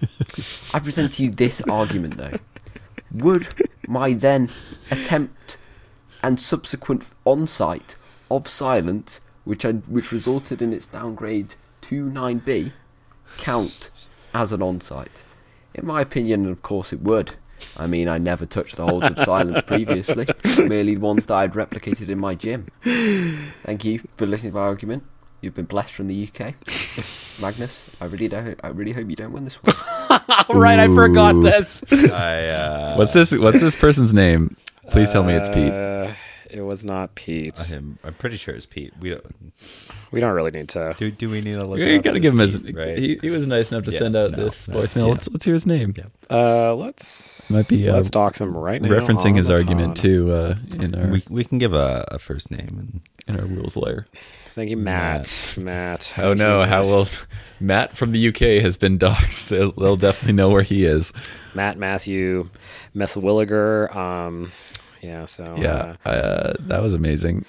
[SPEAKER 6] I present to you this argument, though. Would my then attempt and subsequent on-site of silence, which resulted in its downgrade to 9B, count as an on-site? In my opinion, of course it would. I mean, I never touched the holes of silence previously, merely the ones that I'd replicated in my gym. Thank you for listening to my argument. You've been blessed from the UK. Magnus, I really hope you don't win this one.
[SPEAKER 2] All right, I forgot this.
[SPEAKER 3] What's this person's name? Please tell me it's Pete.
[SPEAKER 2] It was not Pete.
[SPEAKER 1] I'm pretty sure it's Pete. We
[SPEAKER 2] don't really need to.
[SPEAKER 1] do we need to look?
[SPEAKER 3] You
[SPEAKER 1] up
[SPEAKER 3] gotta
[SPEAKER 1] his
[SPEAKER 3] give him his.
[SPEAKER 1] Pete, right?
[SPEAKER 3] He was nice enough to
[SPEAKER 1] Yeah,
[SPEAKER 3] send out
[SPEAKER 1] no,
[SPEAKER 3] this
[SPEAKER 1] no,
[SPEAKER 3] voicemail.
[SPEAKER 1] yeah.
[SPEAKER 3] Let's hear his name.
[SPEAKER 1] Yeah.
[SPEAKER 2] Let's
[SPEAKER 3] Might be,
[SPEAKER 2] let's dox him right now.
[SPEAKER 3] Referencing
[SPEAKER 2] on
[SPEAKER 3] his
[SPEAKER 2] the
[SPEAKER 3] argument
[SPEAKER 2] pod.
[SPEAKER 3] too in our
[SPEAKER 1] We can give a first name and
[SPEAKER 3] in our rules layer.
[SPEAKER 2] Thank you, Matt. Matt.
[SPEAKER 3] Oh no! How will Matt from the UK has been doxxed? They'll definitely know where he is.
[SPEAKER 2] Matt Matthew Methwilliger. Yeah. So
[SPEAKER 3] Yeah, that was amazing.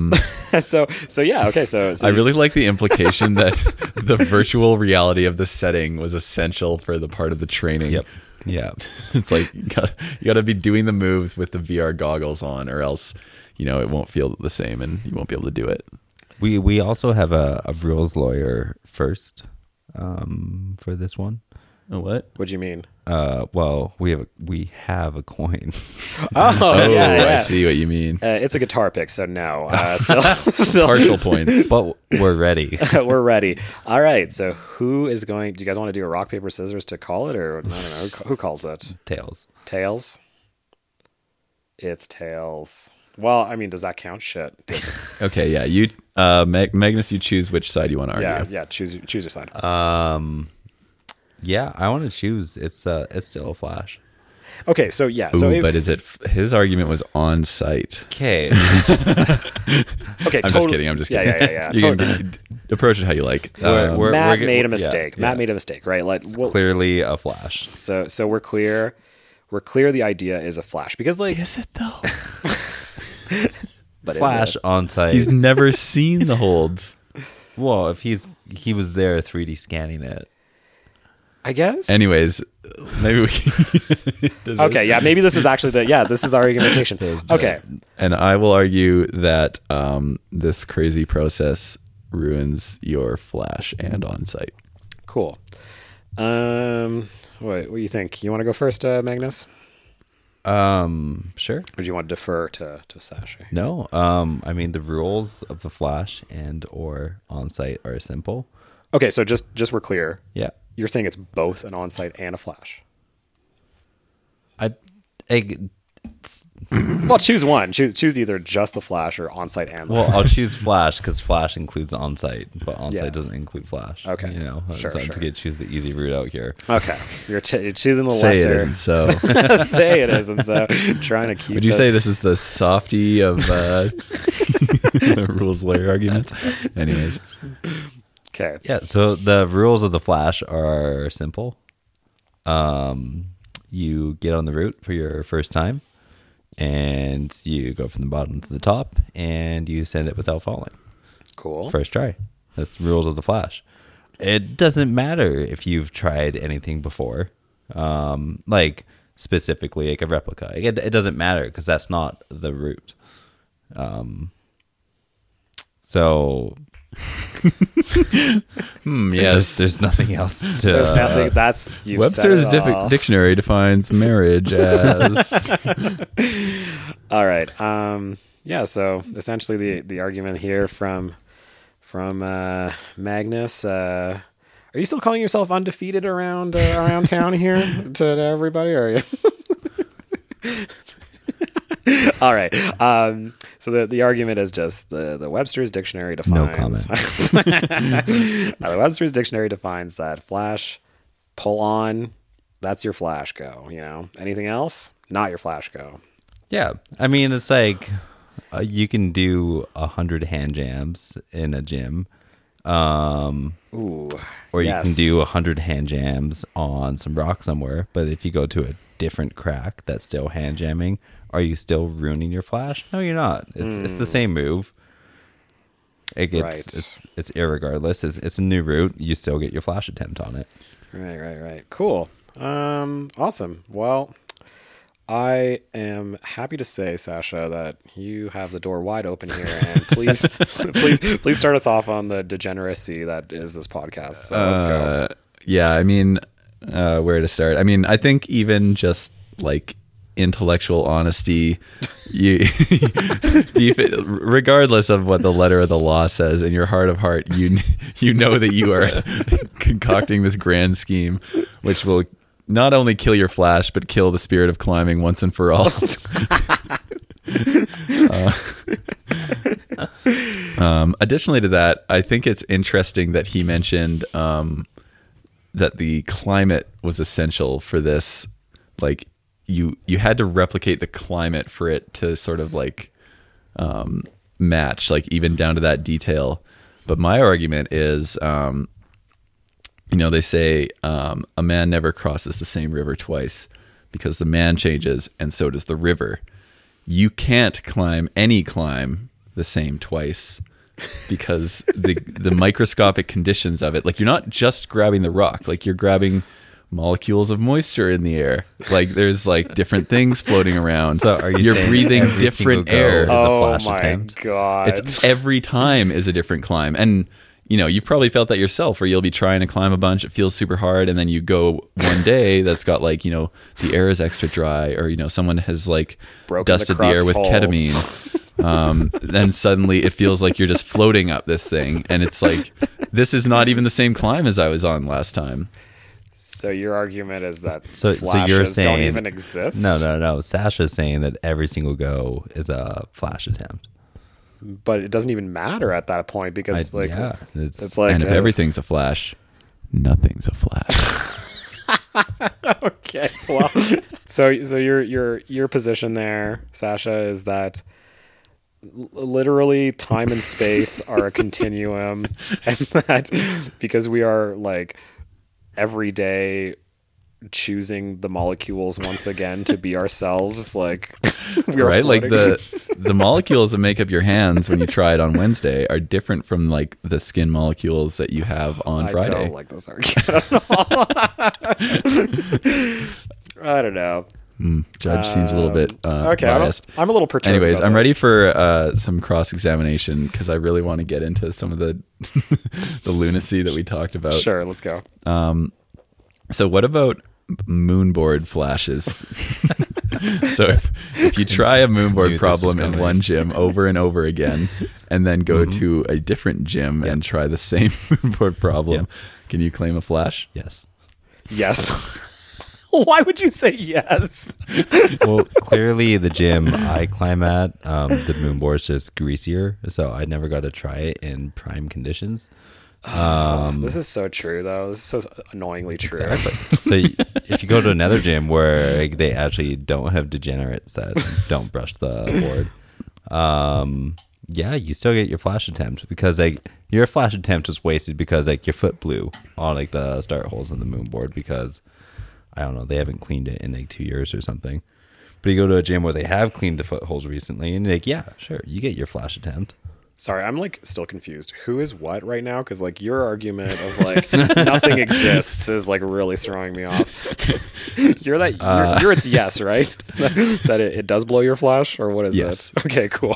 [SPEAKER 2] so yeah. Okay. So
[SPEAKER 3] I really like the implication that the virtual reality of the setting was essential for the part of the training.
[SPEAKER 1] Yep. Yeah.
[SPEAKER 3] It's like you gotta be doing the moves with the VR goggles on, or else it won't feel the same and you won't be able to do it.
[SPEAKER 1] We also have a rules lawyer first for this one.
[SPEAKER 3] Oh, what?
[SPEAKER 2] What do you mean?
[SPEAKER 1] Well, we have a coin.
[SPEAKER 2] Oh, yeah.
[SPEAKER 3] I see what you mean.
[SPEAKER 2] It's a guitar pick, so no. Still
[SPEAKER 3] Partial points.
[SPEAKER 1] But we're ready.
[SPEAKER 2] We're ready. All right. So who is going? Do you guys want to do a rock paper scissors to call it, or I don't know who calls it?
[SPEAKER 1] Tails.
[SPEAKER 2] Tails. It's tails. Well, I mean, does that count? Shit.
[SPEAKER 3] Okay, yeah. You, Magnus, you choose which side you want to argue.
[SPEAKER 2] Yeah. Choose your side.
[SPEAKER 1] Yeah, I want to choose. It's still a Flash.
[SPEAKER 2] Okay, so yeah,
[SPEAKER 3] Ooh,
[SPEAKER 2] so it-
[SPEAKER 3] but is it? His argument was on site.
[SPEAKER 1] Okay.
[SPEAKER 2] okay,
[SPEAKER 3] I'm just kidding. I'm just kidding.
[SPEAKER 2] Yeah.
[SPEAKER 3] You can approach it how you like.
[SPEAKER 1] We're-
[SPEAKER 2] Matt
[SPEAKER 1] we're-
[SPEAKER 2] made a
[SPEAKER 1] yeah,
[SPEAKER 2] mistake. Matt
[SPEAKER 1] yeah.
[SPEAKER 2] made a mistake, right? Like, well,
[SPEAKER 1] Clearly a flash.
[SPEAKER 2] so we're clear. We're clear. The idea is a flash because, like,
[SPEAKER 3] Is it though?
[SPEAKER 2] but
[SPEAKER 1] Flash on site.
[SPEAKER 3] He's never seen the holds.
[SPEAKER 1] Well, if he was there 3D scanning it.
[SPEAKER 2] I guess.
[SPEAKER 3] Anyways, maybe we can.
[SPEAKER 2] Okay, yeah, maybe this is actually this is our argumentation. Okay,
[SPEAKER 3] And I will argue that this crazy process ruins your flash and on site.
[SPEAKER 2] cool. What do you think? You want to go first, Magnus?
[SPEAKER 1] Sure.
[SPEAKER 2] Or do you want to defer to Sasha?
[SPEAKER 1] No. I mean the rules of the flash and or on site are simple.
[SPEAKER 2] Okay, so just we're clear.
[SPEAKER 1] Yeah.
[SPEAKER 2] You're saying it's both an on-site and a flash.
[SPEAKER 1] I
[SPEAKER 2] Well, choose one. Choose either just the flash or on-site and the
[SPEAKER 1] well,
[SPEAKER 2] flash.
[SPEAKER 1] I'll choose flash because flash includes on site, but on site
[SPEAKER 2] Yeah.
[SPEAKER 1] doesn't include flash.
[SPEAKER 2] Okay.
[SPEAKER 1] You know,
[SPEAKER 2] Sure,
[SPEAKER 1] so I'm
[SPEAKER 2] sure.
[SPEAKER 1] choose the easy route out here.
[SPEAKER 2] Okay, you're choosing the
[SPEAKER 3] Say it
[SPEAKER 2] lesser.
[SPEAKER 3] isn't so.
[SPEAKER 2] Say it isn't so. Trying to keep.
[SPEAKER 3] Would you
[SPEAKER 2] the-
[SPEAKER 3] say this is the softy of rules lawyer arguments? Anyways,
[SPEAKER 2] Okay.
[SPEAKER 1] Yeah. So the rules of the flash are simple. You get on the route for your first time, and you go from the bottom to the top, and you send it without falling.
[SPEAKER 2] Cool.
[SPEAKER 1] First try. That's the rules of the flash. It doesn't matter if you've tried anything before, like specifically like a replica. It doesn't matter because that's not the route. So
[SPEAKER 3] yes.
[SPEAKER 1] there's nothing else to.
[SPEAKER 2] There's nothing. That's you've
[SPEAKER 3] Webster's
[SPEAKER 2] said it all.
[SPEAKER 3] dictionary defines marriage as
[SPEAKER 2] All right. Yeah. So essentially, the argument here from Magnus. Are you still calling yourself undefeated around town here to everybody? Or are you? All right. So the argument is just the Webster's dictionary defines. The Webster's dictionary defines that flash, pull on, that's your flash go. You know, anything else, not your flash go.
[SPEAKER 1] Yeah, I mean it's like you can do 100 hand jams in a gym,
[SPEAKER 2] Ooh.
[SPEAKER 1] or you
[SPEAKER 2] yes.
[SPEAKER 1] can do 100 hand jams on some rock somewhere. But if you go to a different crack that's still hand jamming, are you still ruining your flash? No, you're not. It's the same move. It gets
[SPEAKER 2] Right.
[SPEAKER 1] it's irregardless. It's a new route. You still get your flash attempt on it.
[SPEAKER 2] Right. Cool. Awesome. Well, I am happy to say, Sasha, that you have the door wide open here, and please, please start us off on the degeneracy that is this podcast. So let's go.
[SPEAKER 3] Yeah, I mean, where to start? I mean, I think even just like intellectual honesty, regardless of what the letter of the law says, in your heart of heart, you know that you are concocting this grand scheme, which will not only kill your flash, but kill the spirit of climbing once and for all. Additionally to that, I think it's interesting that he mentioned that the climate was essential for this. Like you had to replicate the climate for it to sort of like match, like even down to that detail. But my argument is, they say a man never crosses the same river twice because the man changes and so does the river. You can't climb the same twice because the microscopic conditions of it, like you're not just grabbing the rock, like you're grabbing molecules of moisture in the air. Like there's like different things floating around.
[SPEAKER 1] So are you
[SPEAKER 3] you're
[SPEAKER 1] saying
[SPEAKER 3] breathing
[SPEAKER 1] every
[SPEAKER 3] different
[SPEAKER 1] single go
[SPEAKER 3] air.
[SPEAKER 1] is a
[SPEAKER 2] Oh
[SPEAKER 1] flash
[SPEAKER 2] my
[SPEAKER 1] attempt?
[SPEAKER 2] god!
[SPEAKER 3] It's every time is a different climb. And you've probably felt that yourself where you'll be trying to climb a bunch. It feels super hard. And then you go one day that's got like, the air is extra dry or, someone has like
[SPEAKER 2] Broken
[SPEAKER 3] dusted
[SPEAKER 2] the
[SPEAKER 3] the air
[SPEAKER 2] crux
[SPEAKER 3] with
[SPEAKER 2] holes.
[SPEAKER 3] ketamine. Then suddenly it feels like you're just floating up this thing. And it's like, this is not even the same climb as I was on last time.
[SPEAKER 2] So your argument is that
[SPEAKER 1] So
[SPEAKER 2] flashes
[SPEAKER 1] you're
[SPEAKER 2] don't
[SPEAKER 1] saying
[SPEAKER 2] even exist?
[SPEAKER 1] No. Sasha's saying that every single go is a flash attempt.
[SPEAKER 2] But it doesn't even matter at that point because
[SPEAKER 1] Yeah,
[SPEAKER 2] it's like
[SPEAKER 3] And if everything's a flash, nothing's a flash.
[SPEAKER 2] Okay, well, so your position there, Sasha, is that literally time and space are a continuum, and that because we are like every day choosing the molecules once again to be ourselves, like we are
[SPEAKER 3] Right, like
[SPEAKER 2] floating.
[SPEAKER 3] the molecules that make up your hands when you try it on Wednesday are different from like the skin molecules that you have on
[SPEAKER 2] I
[SPEAKER 3] Friday.
[SPEAKER 2] don't like this argument at all. I don't know.
[SPEAKER 3] Judge seems a little bit
[SPEAKER 2] Okay,
[SPEAKER 3] biased.
[SPEAKER 2] I'm a little perturbed.
[SPEAKER 3] Anyways,
[SPEAKER 2] about
[SPEAKER 3] I'm
[SPEAKER 2] this.
[SPEAKER 3] ready for some cross-examination because I really want to get into some of the the lunacy that we talked about.
[SPEAKER 2] Sure, let's go.
[SPEAKER 3] So what about moonboard flashes? So if you try a
[SPEAKER 1] Knew
[SPEAKER 3] moonboard
[SPEAKER 1] this
[SPEAKER 3] problem
[SPEAKER 1] was
[SPEAKER 3] in
[SPEAKER 1] coming.
[SPEAKER 3] one gym over and over again, and then go to a different gym and try the same moonboard problem,
[SPEAKER 1] Yep.
[SPEAKER 3] can you claim a flash?
[SPEAKER 1] Yes.
[SPEAKER 2] Yes. Why would you say yes?
[SPEAKER 1] Well, clearly the gym I climb at, the moonboard's just greasier, so I never got to try it in prime conditions.
[SPEAKER 2] This is so true, though. This is so annoyingly true.
[SPEAKER 1] So if you go to another gym where like, they actually don't have degenerates that don't brush the board, yeah, you still get your flash attempt because like your flash attempt was wasted because like your foot blew on like the start holes in the moonboard because I don't know, they haven't cleaned it in like 2 years or something. But you go to a gym where they have cleaned the footholes recently, and you're like, yeah, sure, you get your flash attempt.
[SPEAKER 2] Sorry, I'm like still confused. Who is what right now? Because like your argument of like nothing exists is like really throwing me off. You're it's yes, right? That it does blow your flash, or what is
[SPEAKER 3] Yes.
[SPEAKER 2] it? Okay, cool.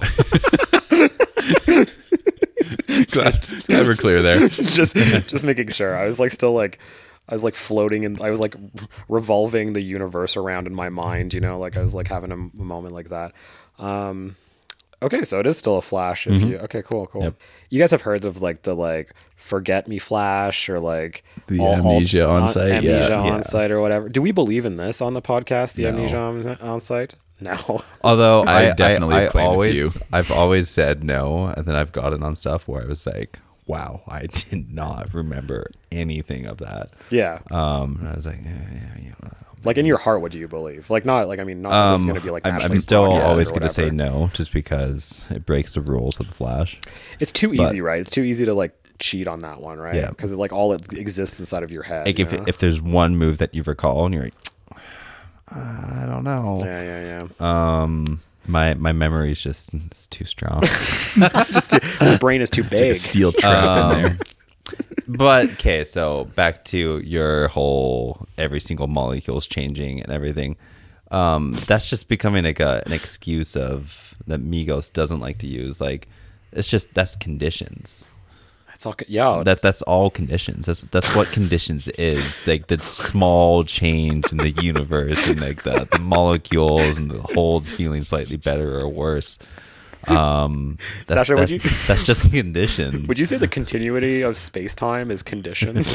[SPEAKER 3] Glad we're clear there.
[SPEAKER 2] just making sure. I was like still like I was like floating and I was like revolving the universe around in my mind, you know, like I was like having a moment like that. Okay, so it is still a flash if you okay, cool.
[SPEAKER 1] Yep.
[SPEAKER 2] You guys have heard of like the like forget me flash or like
[SPEAKER 3] The amnesia on-site?
[SPEAKER 2] amnesia
[SPEAKER 3] Yeah.
[SPEAKER 2] on site or whatever. Do we believe in this on the podcast? The
[SPEAKER 1] No.
[SPEAKER 2] amnesia on site? No.
[SPEAKER 1] Although
[SPEAKER 3] I definitely claim a
[SPEAKER 1] always,
[SPEAKER 3] few.
[SPEAKER 1] I've always said no, and then I've gotten on stuff where I was like, wow, I did not remember anything of that.
[SPEAKER 2] Yeah.
[SPEAKER 1] And I was like, yeah.
[SPEAKER 2] Like in your heart, what do you believe? Like not like I mean not that this is gonna be like
[SPEAKER 1] I'm
[SPEAKER 2] nationally
[SPEAKER 1] still
[SPEAKER 2] broadcast
[SPEAKER 1] always
[SPEAKER 2] or
[SPEAKER 1] going to say
[SPEAKER 2] whatever.
[SPEAKER 1] no, just because it breaks the rules of the Flash.
[SPEAKER 2] It's too
[SPEAKER 1] But-
[SPEAKER 2] easy, right? It's too easy to like cheat on that one, right?
[SPEAKER 1] Yeah.
[SPEAKER 2] Because like all it exists inside of your head.
[SPEAKER 1] Like
[SPEAKER 2] you
[SPEAKER 1] if
[SPEAKER 2] know?
[SPEAKER 1] if there's one move that you recall and you're like, I don't know.
[SPEAKER 2] yeah.
[SPEAKER 1] My memory is just it's too strong.
[SPEAKER 2] The brain is too
[SPEAKER 3] It's like
[SPEAKER 2] big.
[SPEAKER 3] a steel trap in there.
[SPEAKER 1] But okay, so back to your whole every single molecule's changing and everything. That's just becoming like an excuse of that Migos doesn't like to use. Like it's just that's conditions.
[SPEAKER 2] It's all yeah.
[SPEAKER 1] That's all conditions. That's what conditions is. Like the small change in the universe and like the molecules and the holds feeling slightly better or worse. That's,
[SPEAKER 2] Sasha, would
[SPEAKER 1] that's,
[SPEAKER 2] you-
[SPEAKER 1] that's just conditions.
[SPEAKER 2] Would you say the continuity of space time is conditions?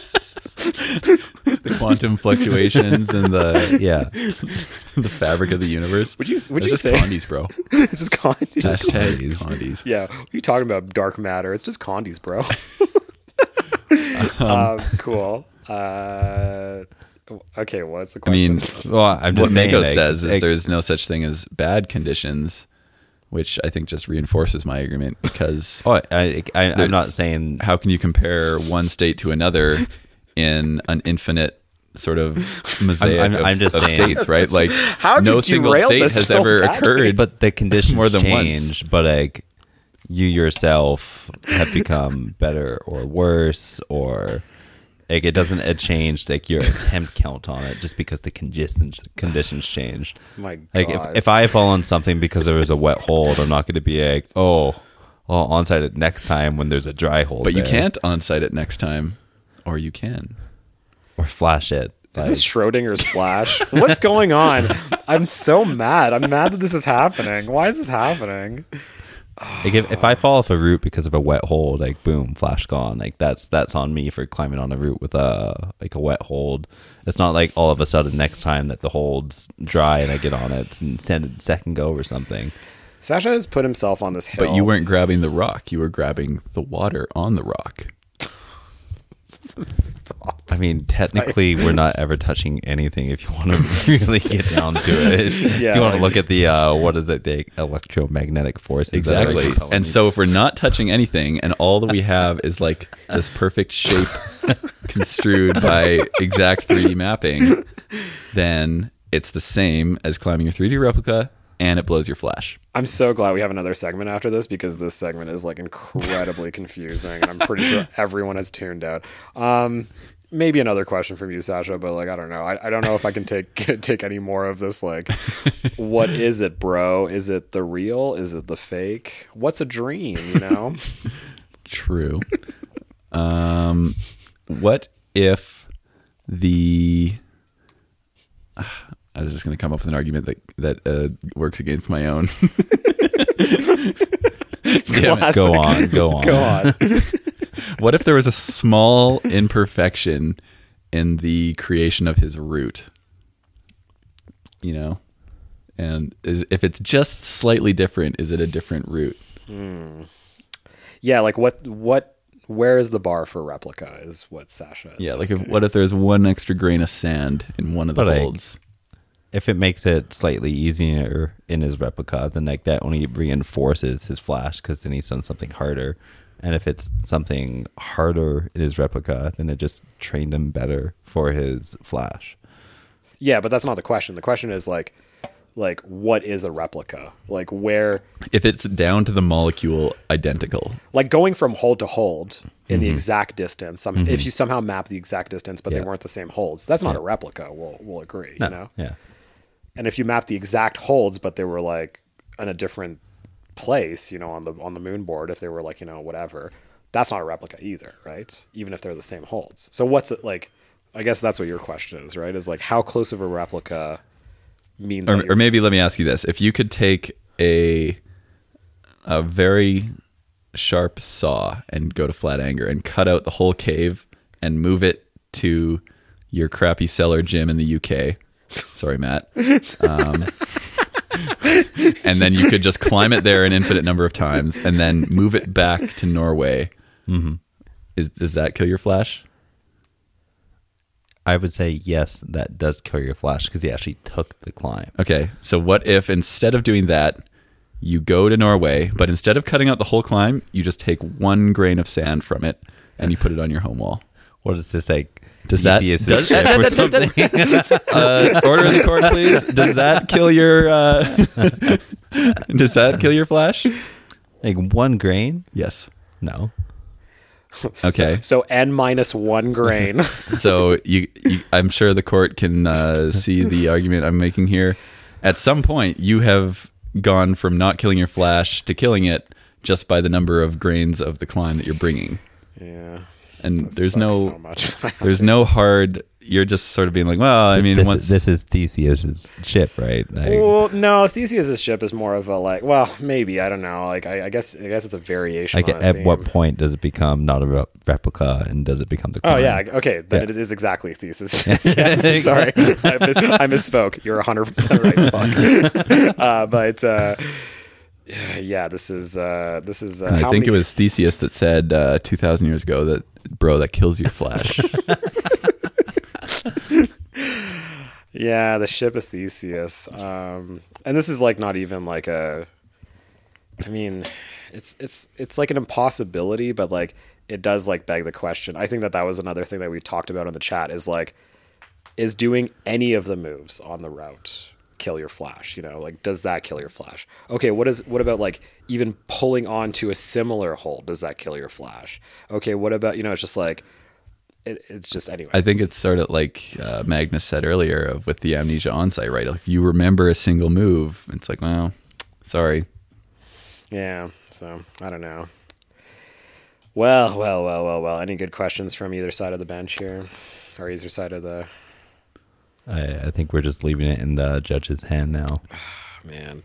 [SPEAKER 3] The quantum fluctuations and the
[SPEAKER 1] Yeah.
[SPEAKER 3] the fabric of the universe.
[SPEAKER 2] Would you
[SPEAKER 3] That's
[SPEAKER 2] say
[SPEAKER 3] just condies, bro?
[SPEAKER 2] it's just condies?
[SPEAKER 1] Just
[SPEAKER 3] Hashtag
[SPEAKER 1] condies.
[SPEAKER 3] condies.
[SPEAKER 2] Yeah, what are you talking about dark matter? It's just condies, bro. Cool. Okay, what's the
[SPEAKER 3] I
[SPEAKER 2] question?
[SPEAKER 3] mean,
[SPEAKER 1] Well, I'm
[SPEAKER 3] what
[SPEAKER 1] just saying,
[SPEAKER 3] Mako
[SPEAKER 1] like,
[SPEAKER 3] says is
[SPEAKER 1] like,
[SPEAKER 3] there's no such thing as bad conditions, which I think just reinforces my argument because
[SPEAKER 1] Oh, I'm not
[SPEAKER 3] There's-
[SPEAKER 1] saying.
[SPEAKER 3] how can you compare one state to another in an infinite sort of mosaic
[SPEAKER 1] I'm just
[SPEAKER 3] of
[SPEAKER 1] saying-
[SPEAKER 3] states, right? Like
[SPEAKER 2] How
[SPEAKER 3] no
[SPEAKER 2] did you
[SPEAKER 3] single
[SPEAKER 2] derail
[SPEAKER 3] state
[SPEAKER 2] this
[SPEAKER 3] has
[SPEAKER 2] so
[SPEAKER 3] ever
[SPEAKER 2] badly?
[SPEAKER 3] occurred.
[SPEAKER 1] But the conditions
[SPEAKER 3] more than
[SPEAKER 1] change.
[SPEAKER 3] once.
[SPEAKER 1] But like you yourself have become better or worse, or like it doesn't change like your attempt count on it just because the conditions changed.
[SPEAKER 2] My
[SPEAKER 1] Like
[SPEAKER 2] God.
[SPEAKER 1] if I fall on something because there was a wet hold, I'm not going to be like, oh, I'll onsite it next time when there's a dry hold.
[SPEAKER 3] But you
[SPEAKER 1] there.
[SPEAKER 3] can't on-site it next time, or you can.
[SPEAKER 1] or flash it.
[SPEAKER 2] Is this Schrodinger's flash? What's going on? I'm so mad. I'm mad that this is happening. Why is this happening?
[SPEAKER 1] Like if I fall off a route because of a wet hold, like boom, flash gone. Like that's on me for climbing on a route with a wet hold. It's not like all of a sudden next time that the hold's dry and I get on it and send it second go or something.
[SPEAKER 2] Sasha has put himself on this hill.
[SPEAKER 3] But you weren't grabbing the rock; you were grabbing the water on the rock.
[SPEAKER 1] I mean, technically, we're not ever touching anything. If you want to really get down to it, if
[SPEAKER 2] Yeah,
[SPEAKER 1] you want to
[SPEAKER 2] like-
[SPEAKER 1] look at the what is it, the electromagnetic forces? that are
[SPEAKER 3] Exactly.
[SPEAKER 1] repelling
[SPEAKER 3] And
[SPEAKER 1] you.
[SPEAKER 3] so if we're not touching anything and all that we have is like this perfect shape construed by exact 3D mapping, then it's the same as climbing your 3D replica and it blows your flash.
[SPEAKER 2] I'm so glad we have another segment after this because this segment is like incredibly confusing and I'm pretty sure everyone has tuned out. Maybe another question from you, Sasha, but like I don't know. I don't know if I can take any more of this. Like, what is it, bro? Is it the real? Is it the fake? What's a dream? You know?
[SPEAKER 3] True. What if the... I was just going to come up with an argument that works against my own. Damn it.
[SPEAKER 1] Go on.
[SPEAKER 2] Go on.
[SPEAKER 3] What if there was a small imperfection in the creation of his route? You know? And if it's just slightly different, is it a different route?
[SPEAKER 2] Yeah, like where is the bar for replica is what Sasha is
[SPEAKER 3] Yeah, like
[SPEAKER 2] asking.
[SPEAKER 3] what if there's one extra grain of sand in one of the
[SPEAKER 1] But, like,
[SPEAKER 3] holds?
[SPEAKER 1] if it makes it slightly easier in his replica, then like that only reinforces his flash because then he's done something harder. And if it's something harder in his replica, then it just trained him better for his flash.
[SPEAKER 2] Yeah, but that's not the question. The question is like what is a replica? Like where,
[SPEAKER 3] If it's down to the molecule identical.
[SPEAKER 2] like going from hold to hold in the exact distance. If you somehow map the exact distance, but they
[SPEAKER 1] Yeah.
[SPEAKER 2] weren't the same holds, that's not a replica. We'll agree.
[SPEAKER 1] No,
[SPEAKER 2] You know.
[SPEAKER 1] yeah.
[SPEAKER 2] And if you map the exact holds, but they were like in a different place, you know, on the moon board, if they were like, you know, whatever, that's not a replica either, right? Even if they're the same holds. So what's it like? I guess that's what your question is, right? Is like how close of a replica means that
[SPEAKER 3] Or
[SPEAKER 2] you're-
[SPEAKER 3] maybe let me ask you this. If you could take a very sharp saw and go to Flat Anger and cut out the whole cave and move it to your crappy cellar gym in the UK. Sorry, Matt. And then you could just climb it there an infinite number of times and then move it back to Norway. Mm-hmm. Does that kill your flash?
[SPEAKER 1] I would say yes, that does kill your flash because he actually took the climb.
[SPEAKER 3] Okay, so what if instead of doing that, you go to Norway, but instead of cutting out the whole climb, you just take 1 grain of sand from it and you put it on your home wall?
[SPEAKER 1] What is this like?
[SPEAKER 3] Does that-
[SPEAKER 1] Theseus'
[SPEAKER 3] does-
[SPEAKER 1] ship or something?
[SPEAKER 3] Order of the court, please. Does that kill your? Does that kill your flash?
[SPEAKER 1] Like 1 grain?
[SPEAKER 3] Yes.
[SPEAKER 1] No.
[SPEAKER 3] Okay.
[SPEAKER 2] So n-1 grain.
[SPEAKER 3] So you, I'm sure the court can see the argument I'm making here. At some point, you have gone from not killing your flash to killing it just by the number of grains of the climb that you're bringing.
[SPEAKER 2] Yeah.
[SPEAKER 3] And there's
[SPEAKER 2] Sucks
[SPEAKER 3] no,
[SPEAKER 2] so much.
[SPEAKER 3] there's no hard. You're just sort of being like, well, I mean, once
[SPEAKER 1] this is Theseus' ship, right? Like,
[SPEAKER 2] Well, no, Theseus' ship is more of a like. Well, maybe I don't know. Like, I guess it's a variation.
[SPEAKER 1] like
[SPEAKER 2] on a
[SPEAKER 1] at what
[SPEAKER 2] theme.
[SPEAKER 1] point does it become not a replica and does it become the
[SPEAKER 2] Oh
[SPEAKER 1] climb?
[SPEAKER 2] yeah, okay. Then
[SPEAKER 1] Yeah.
[SPEAKER 2] it is exactly Thesis. Yeah, sorry, I misspoke. You're 100% right. Fuck. But yeah, this is.
[SPEAKER 3] And I
[SPEAKER 2] how
[SPEAKER 3] think
[SPEAKER 2] many-
[SPEAKER 3] it was Theseus that said 2,000 years ago that, bro, that kills your flash.
[SPEAKER 2] Yeah, the ship of Theseus. And this is like not even like a. I mean, it's like an impossibility, but like it does like beg the question. I think that was another thing that we talked about in the chat is like, is doing any of the moves on the route kill your flash? You know, like does that kill your flash? Okay, what about like even pulling onto a similar hold? Does that kill your flash? Okay, what about, you know, it's just like it's just anyway.
[SPEAKER 3] I think it's sort of like Magnus said earlier with the amnesia onsite, right? Like you remember a single move. It's like, well, sorry.
[SPEAKER 2] Yeah, so I don't know. Well. Any good questions from either side of the bench here, or either side of the
[SPEAKER 1] I think we're just leaving it in the judge's hand now.
[SPEAKER 2] man?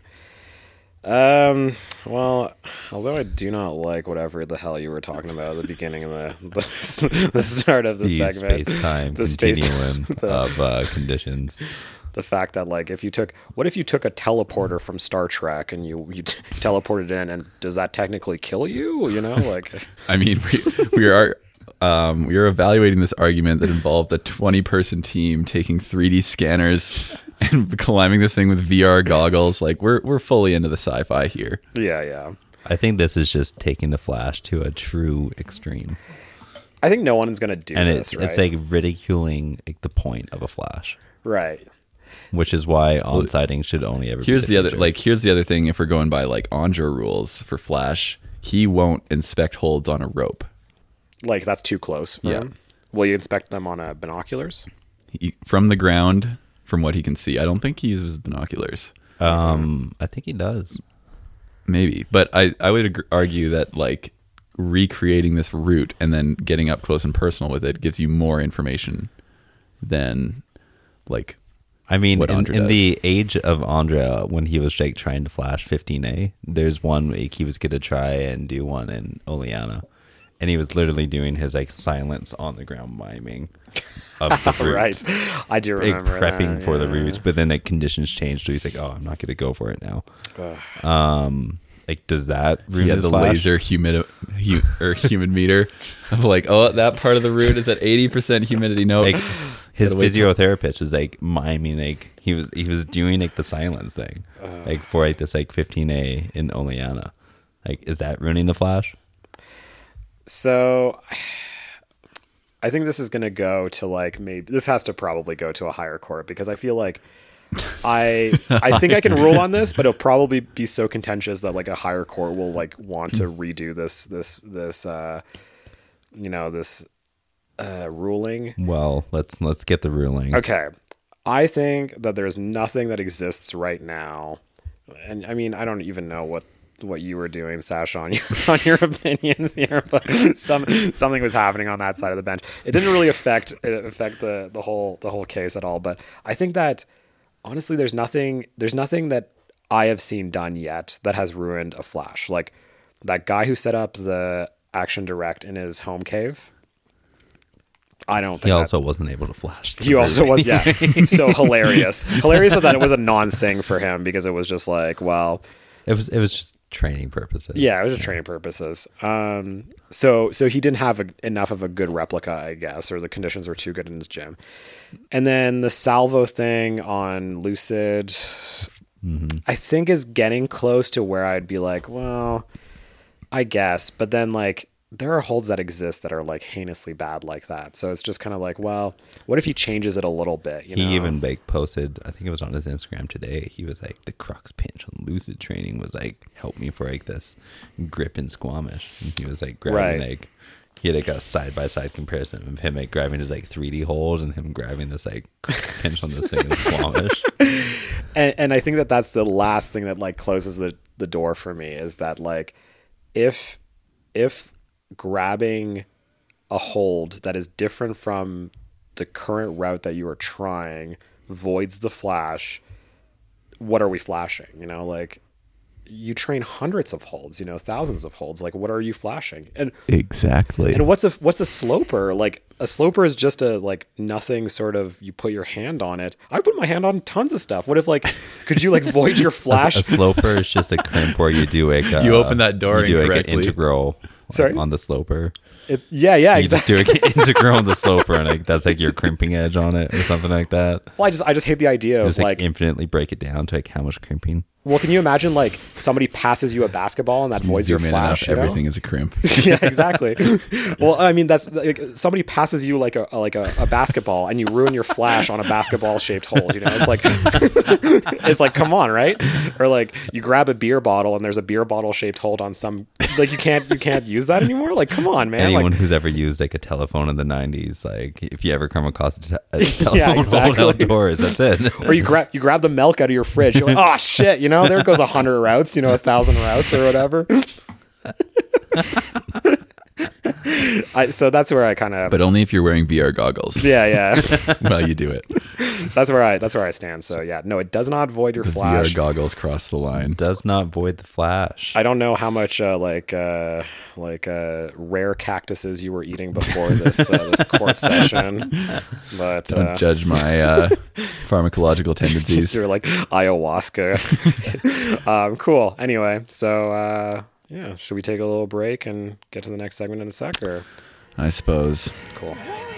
[SPEAKER 2] Well, although I do not like whatever the hell you were talking about at the beginning of the start of the
[SPEAKER 1] The
[SPEAKER 2] segment,
[SPEAKER 1] space-time
[SPEAKER 2] the space-
[SPEAKER 1] continuum of conditions.
[SPEAKER 2] the fact that like what if you took a teleporter from Star Trek and you teleported in, and does that technically kill you? You know, like
[SPEAKER 3] I mean, we are we were evaluating this argument that involved a 20-person team taking 3D scanners and climbing this thing with VR goggles. Like we're fully into the sci-fi here.
[SPEAKER 2] Yeah.
[SPEAKER 1] I think this is just taking the Flash to a true extreme,
[SPEAKER 2] I think no one is going to do
[SPEAKER 1] and
[SPEAKER 2] this, right?
[SPEAKER 1] it's like ridiculing like the point of a Flash,
[SPEAKER 2] right.
[SPEAKER 1] which is why on-sighting should only ever.
[SPEAKER 3] Here's
[SPEAKER 1] be
[SPEAKER 3] the other
[SPEAKER 1] future.
[SPEAKER 3] here's the other thing. If we're going by like Andra rules for Flash, he won't inspect holds on a rope.
[SPEAKER 2] Like that's too close for
[SPEAKER 3] Yeah.
[SPEAKER 2] him. Will you inspect them on binoculars?
[SPEAKER 3] From the ground, from what he can see. I don't think he uses binoculars.
[SPEAKER 1] I think he does.
[SPEAKER 3] Maybe, but I would argue that like recreating this route and then getting up close and personal with it gives you more information than like.
[SPEAKER 1] I mean,
[SPEAKER 3] what Andra
[SPEAKER 1] in
[SPEAKER 3] does.
[SPEAKER 1] the age of Andra, when he was like trying to Flash 15A, there's one week he was going to try and do one in Oleana, and he was literally doing his like silence on the ground miming of the route.
[SPEAKER 2] Right. I do
[SPEAKER 1] Like,
[SPEAKER 2] remember
[SPEAKER 1] prepping
[SPEAKER 2] that,
[SPEAKER 1] for the
[SPEAKER 2] yeah.
[SPEAKER 1] routes, but then like conditions changed, so he's like, "Oh, I'm not going to go for it now." Like, does that ruin
[SPEAKER 3] He had
[SPEAKER 1] his
[SPEAKER 3] the
[SPEAKER 1] Flash?
[SPEAKER 3] laser humid meter of like, oh, that part of the route is at 80% humidity. No,
[SPEAKER 1] Like his
[SPEAKER 3] Gotta wait till-
[SPEAKER 1] physiotherapist was like miming, like he was doing like the silence thing, like for like this like 15A in Oleana. Like, is that ruining the Flash?
[SPEAKER 2] So I think this is going to go to like maybe this has to probably go to a higher court because I feel like I think I can rule on this, but it'll probably be so contentious that like a higher court will like want to redo this ruling.
[SPEAKER 1] Well, let's get the ruling.
[SPEAKER 2] Okay. I think that there's nothing that exists right now. And I mean, I don't even know what you were doing, Sasha, on your opinions here, but something was happening on that side of the bench. It didn't really affect the whole case at all. But I think that honestly, there's nothing that I have seen done yet that has ruined a Flash. Like that guy who set up the Action Direct in his home cave. I don't think
[SPEAKER 1] He
[SPEAKER 2] that-
[SPEAKER 1] also wasn't able to Flash.
[SPEAKER 2] he also was, yeah. So hilarious that it was a non-thing for him because it was just like, well,
[SPEAKER 1] It was just training purposes.
[SPEAKER 2] yeah, it was just training purposes. So he didn't have enough of a good replica, I guess, or the conditions were too good in his gym. And then the salvo thing on Lucid, I think is getting close to where I'd be like, well, I guess, but then like there are holds that exist that are like heinously bad like that. So it's just kind of like, well, what if he changes it a little bit? You know?
[SPEAKER 1] He even like posted, I think it was on his Instagram today. He was like, the crux pinch on Lucid training was like, help me for like this grip and Squamish. And he was like grabbing
[SPEAKER 2] Right.
[SPEAKER 1] like, he had like a side by side comparison of him like grabbing his like 3D hold and him grabbing this like crux pinch on this thing in Squamish.
[SPEAKER 2] And I think that that's the last thing that like closes the door for me is that like if grabbing a hold that is different from the current route that you are trying voids the Flash, what are we flashing? You know, like you train hundreds of holds, you know, thousands of holds. Like, what are you flashing? And
[SPEAKER 3] exactly.
[SPEAKER 2] what's a sloper? Like a sloper is just a like nothing sort of, you put your hand on it. I put my hand on tons of stuff. What if like, could you like void your flash?
[SPEAKER 1] A sloper is just a crimp where you do like
[SPEAKER 3] You open that door
[SPEAKER 1] you do like an
[SPEAKER 3] incorrectly.
[SPEAKER 1] integral
[SPEAKER 2] Sorry?
[SPEAKER 1] on the sloper.
[SPEAKER 2] Yeah,
[SPEAKER 1] You
[SPEAKER 2] exactly.
[SPEAKER 1] just do like an integral on the sloper and like that's like your crimping edge on it or something like that.
[SPEAKER 2] Well, I just hate the idea of
[SPEAKER 1] Just like
[SPEAKER 2] like,
[SPEAKER 1] infinitely break it down to like how much crimping.
[SPEAKER 2] well, can you imagine like somebody passes you a basketball and that voids your
[SPEAKER 3] Zoom in enough,
[SPEAKER 2] flash? You know?
[SPEAKER 3] everything is a crimp.
[SPEAKER 2] Yeah, exactly. Well, I mean, that's like somebody passes you like a basketball and you ruin your flash on a basketball shaped hole. You know, it's like it's like come on, right? Or like you grab a beer bottle and there's a beer bottle shaped hole on some like you can't use that anymore. Like come on, man.
[SPEAKER 1] Anyone
[SPEAKER 2] Like,
[SPEAKER 1] who's ever used like a telephone in the 90s, like if you ever come across a telephone
[SPEAKER 2] Yeah, exactly.
[SPEAKER 1] hold outdoors, that's it.
[SPEAKER 2] or you grab the milk out of your fridge. You're like, oh shit, you know, there goes 100 routes, you know, 1,000 routes or whatever. So that's where I kind of
[SPEAKER 3] But only if you're wearing VR goggles.
[SPEAKER 2] yeah.
[SPEAKER 3] While you do it.
[SPEAKER 2] That's where I stand. So yeah, no, it does not void your
[SPEAKER 3] The
[SPEAKER 2] flash.
[SPEAKER 3] VR goggles cross the line.
[SPEAKER 1] Does not void the flash.
[SPEAKER 2] I don't know how much rare cactuses you were eating before this court session, but
[SPEAKER 3] Don't judge my pharmacological tendencies.
[SPEAKER 2] you're like ayahuasca. Cool. Anyway, so yeah, should we take a little break and get to the next segment in a sec? Or
[SPEAKER 3] I suppose.
[SPEAKER 2] Cool.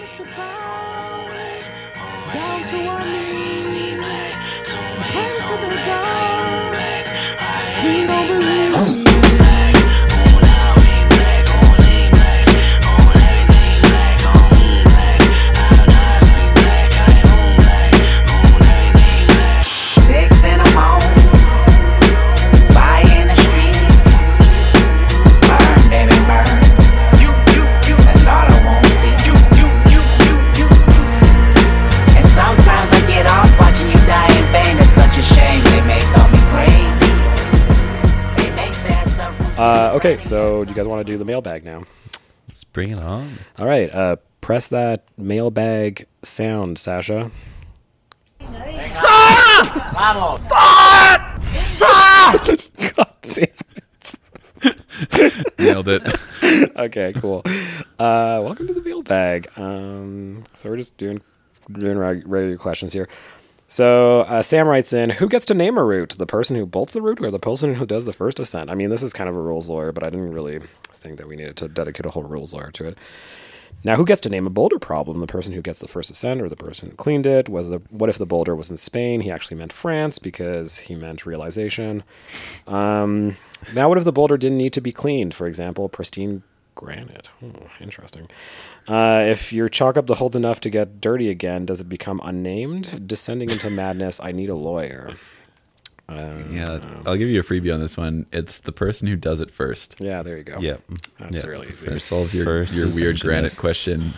[SPEAKER 2] Okay, so do you guys want to do the mailbag now?
[SPEAKER 1] Let's bring it on.
[SPEAKER 2] All right, press that mailbag sound, Sasha. God damn it.
[SPEAKER 3] Nailed it.
[SPEAKER 2] Okay, cool. Welcome to the mailbag. So we're just doing regular questions here. So Sam writes in, who gets to name a route? The person who bolts the route or the person who does the first ascent? I mean, this is kind of a rules lawyer, but I didn't really think that we needed to dedicate a whole rules lawyer to it. Now, who gets to name a boulder problem? The person who gets the first ascent or the person who cleaned it? What if the boulder was in Spain? He actually meant France because he meant realization. Now, what if the boulder didn't need to be cleaned? For example, pristine granite. Interesting. If you chalk up the holds enough to get dirty again, does it become unnamed? Descending into madness, I need a lawyer.
[SPEAKER 3] Yeah, I'll give you a freebie on this one. It's the person who does it first.
[SPEAKER 2] Yeah, there you go.
[SPEAKER 1] Yep.
[SPEAKER 2] That's really easy.
[SPEAKER 3] It solves your
[SPEAKER 1] First
[SPEAKER 3] weird
[SPEAKER 1] ascensionist.
[SPEAKER 3] granite question.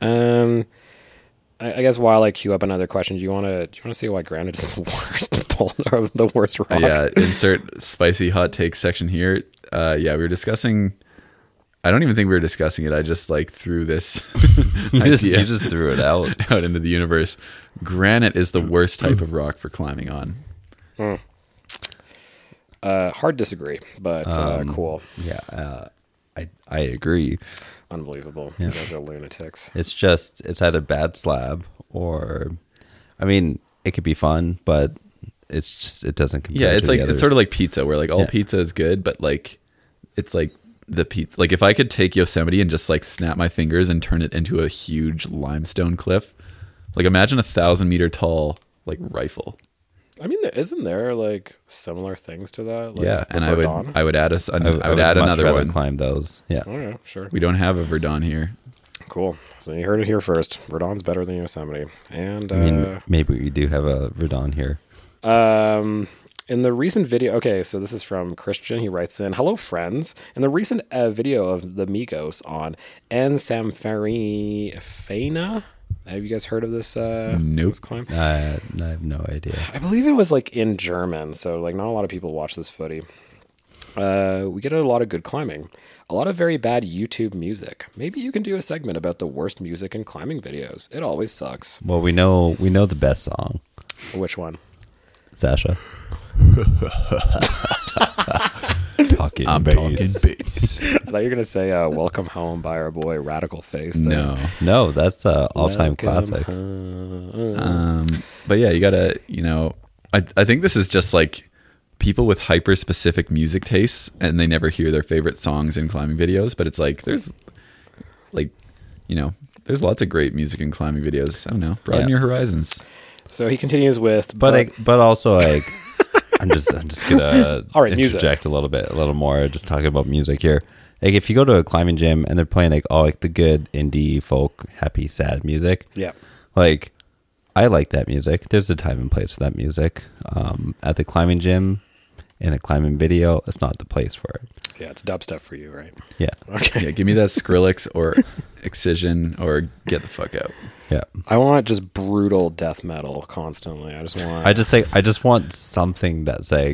[SPEAKER 2] I guess while I queue up another question, do you want to see why granite is the worst boulder or the worst rock?
[SPEAKER 3] Yeah, insert spicy hot take section here. We were discussing. I don't even think we were discussing it. I just threw this
[SPEAKER 1] You
[SPEAKER 3] idea
[SPEAKER 1] just threw it out.
[SPEAKER 3] out into the universe. Granite is the worst type of rock for climbing on.
[SPEAKER 2] Hard disagree, but cool.
[SPEAKER 1] Yeah, I agree.
[SPEAKER 2] Unbelievable.
[SPEAKER 1] Yeah.
[SPEAKER 2] You guys are lunatics.
[SPEAKER 1] It's either bad slab or, I mean, it could be fun, but it doesn't compare.
[SPEAKER 3] Yeah, it's
[SPEAKER 1] to the
[SPEAKER 3] it's
[SPEAKER 1] others.
[SPEAKER 3] sort of like pizza, where all
[SPEAKER 1] Yeah.
[SPEAKER 3] pizza is good, but it's like the pizza. If I could take Yosemite and just snap my fingers and turn it into a huge limestone cliff, imagine 1,000-meter tall rifle.
[SPEAKER 2] I mean, isn't there similar things to that?
[SPEAKER 3] Yeah,
[SPEAKER 2] the
[SPEAKER 3] and
[SPEAKER 2] Verdon?
[SPEAKER 3] I would add
[SPEAKER 1] I would
[SPEAKER 3] add
[SPEAKER 1] much
[SPEAKER 3] another
[SPEAKER 1] rather
[SPEAKER 3] one.
[SPEAKER 1] climb those. Yeah.
[SPEAKER 2] Oh, yeah, sure.
[SPEAKER 3] We don't have a Verdon here.
[SPEAKER 2] Cool. So you heard it here first. Verdon's better than Yosemite. And
[SPEAKER 1] I mean, maybe we do have a Verdon here.
[SPEAKER 2] in the recent video, okay, so this is from Christian. He writes in, hello, friends. In the recent video of the Migos on En Samfarina, have you guys heard of this,
[SPEAKER 3] Nope.
[SPEAKER 2] this climb?
[SPEAKER 1] I have no idea.
[SPEAKER 2] I believe it was in German, so not a lot of people watch this footy. We get a lot of good climbing. A lot of very bad YouTube music. Maybe you can do a segment about the worst music in climbing videos. It always sucks.
[SPEAKER 1] Well, we know the best song,
[SPEAKER 2] Which one?
[SPEAKER 1] Sasha. Talking
[SPEAKER 3] I'm
[SPEAKER 1] bass.
[SPEAKER 3] talking bass.
[SPEAKER 2] I thought you were going to say Welcome Home by our boy Radical Face. there.
[SPEAKER 3] No.
[SPEAKER 1] No, that's a all-time
[SPEAKER 2] Welcome
[SPEAKER 1] classic.
[SPEAKER 2] home.
[SPEAKER 3] But yeah, you gotta, I think this is just people with hyper specific music tastes and they never hear their favorite songs in climbing videos. But it's there's lots of great music in climbing videos. I don't know. Broaden your horizons.
[SPEAKER 2] So he continues with,
[SPEAKER 1] But also I'm just gonna
[SPEAKER 2] All right, music.
[SPEAKER 1] interject a little more. Just talking about music here. If you go to a climbing gym and they're playing all the good indie folk, happy, sad music,
[SPEAKER 2] yeah.
[SPEAKER 1] I like that music. There's a time and place for that music. At the climbing gym, in a climbing video, it's not the place for it.
[SPEAKER 2] Yeah, it's dubstep for you, right?
[SPEAKER 1] Yeah,
[SPEAKER 2] Okay.
[SPEAKER 3] Yeah, give me that Skrillex or Excision or get the fuck out.
[SPEAKER 1] yeah.
[SPEAKER 2] I want just brutal death metal constantly. I
[SPEAKER 1] I just want something that's I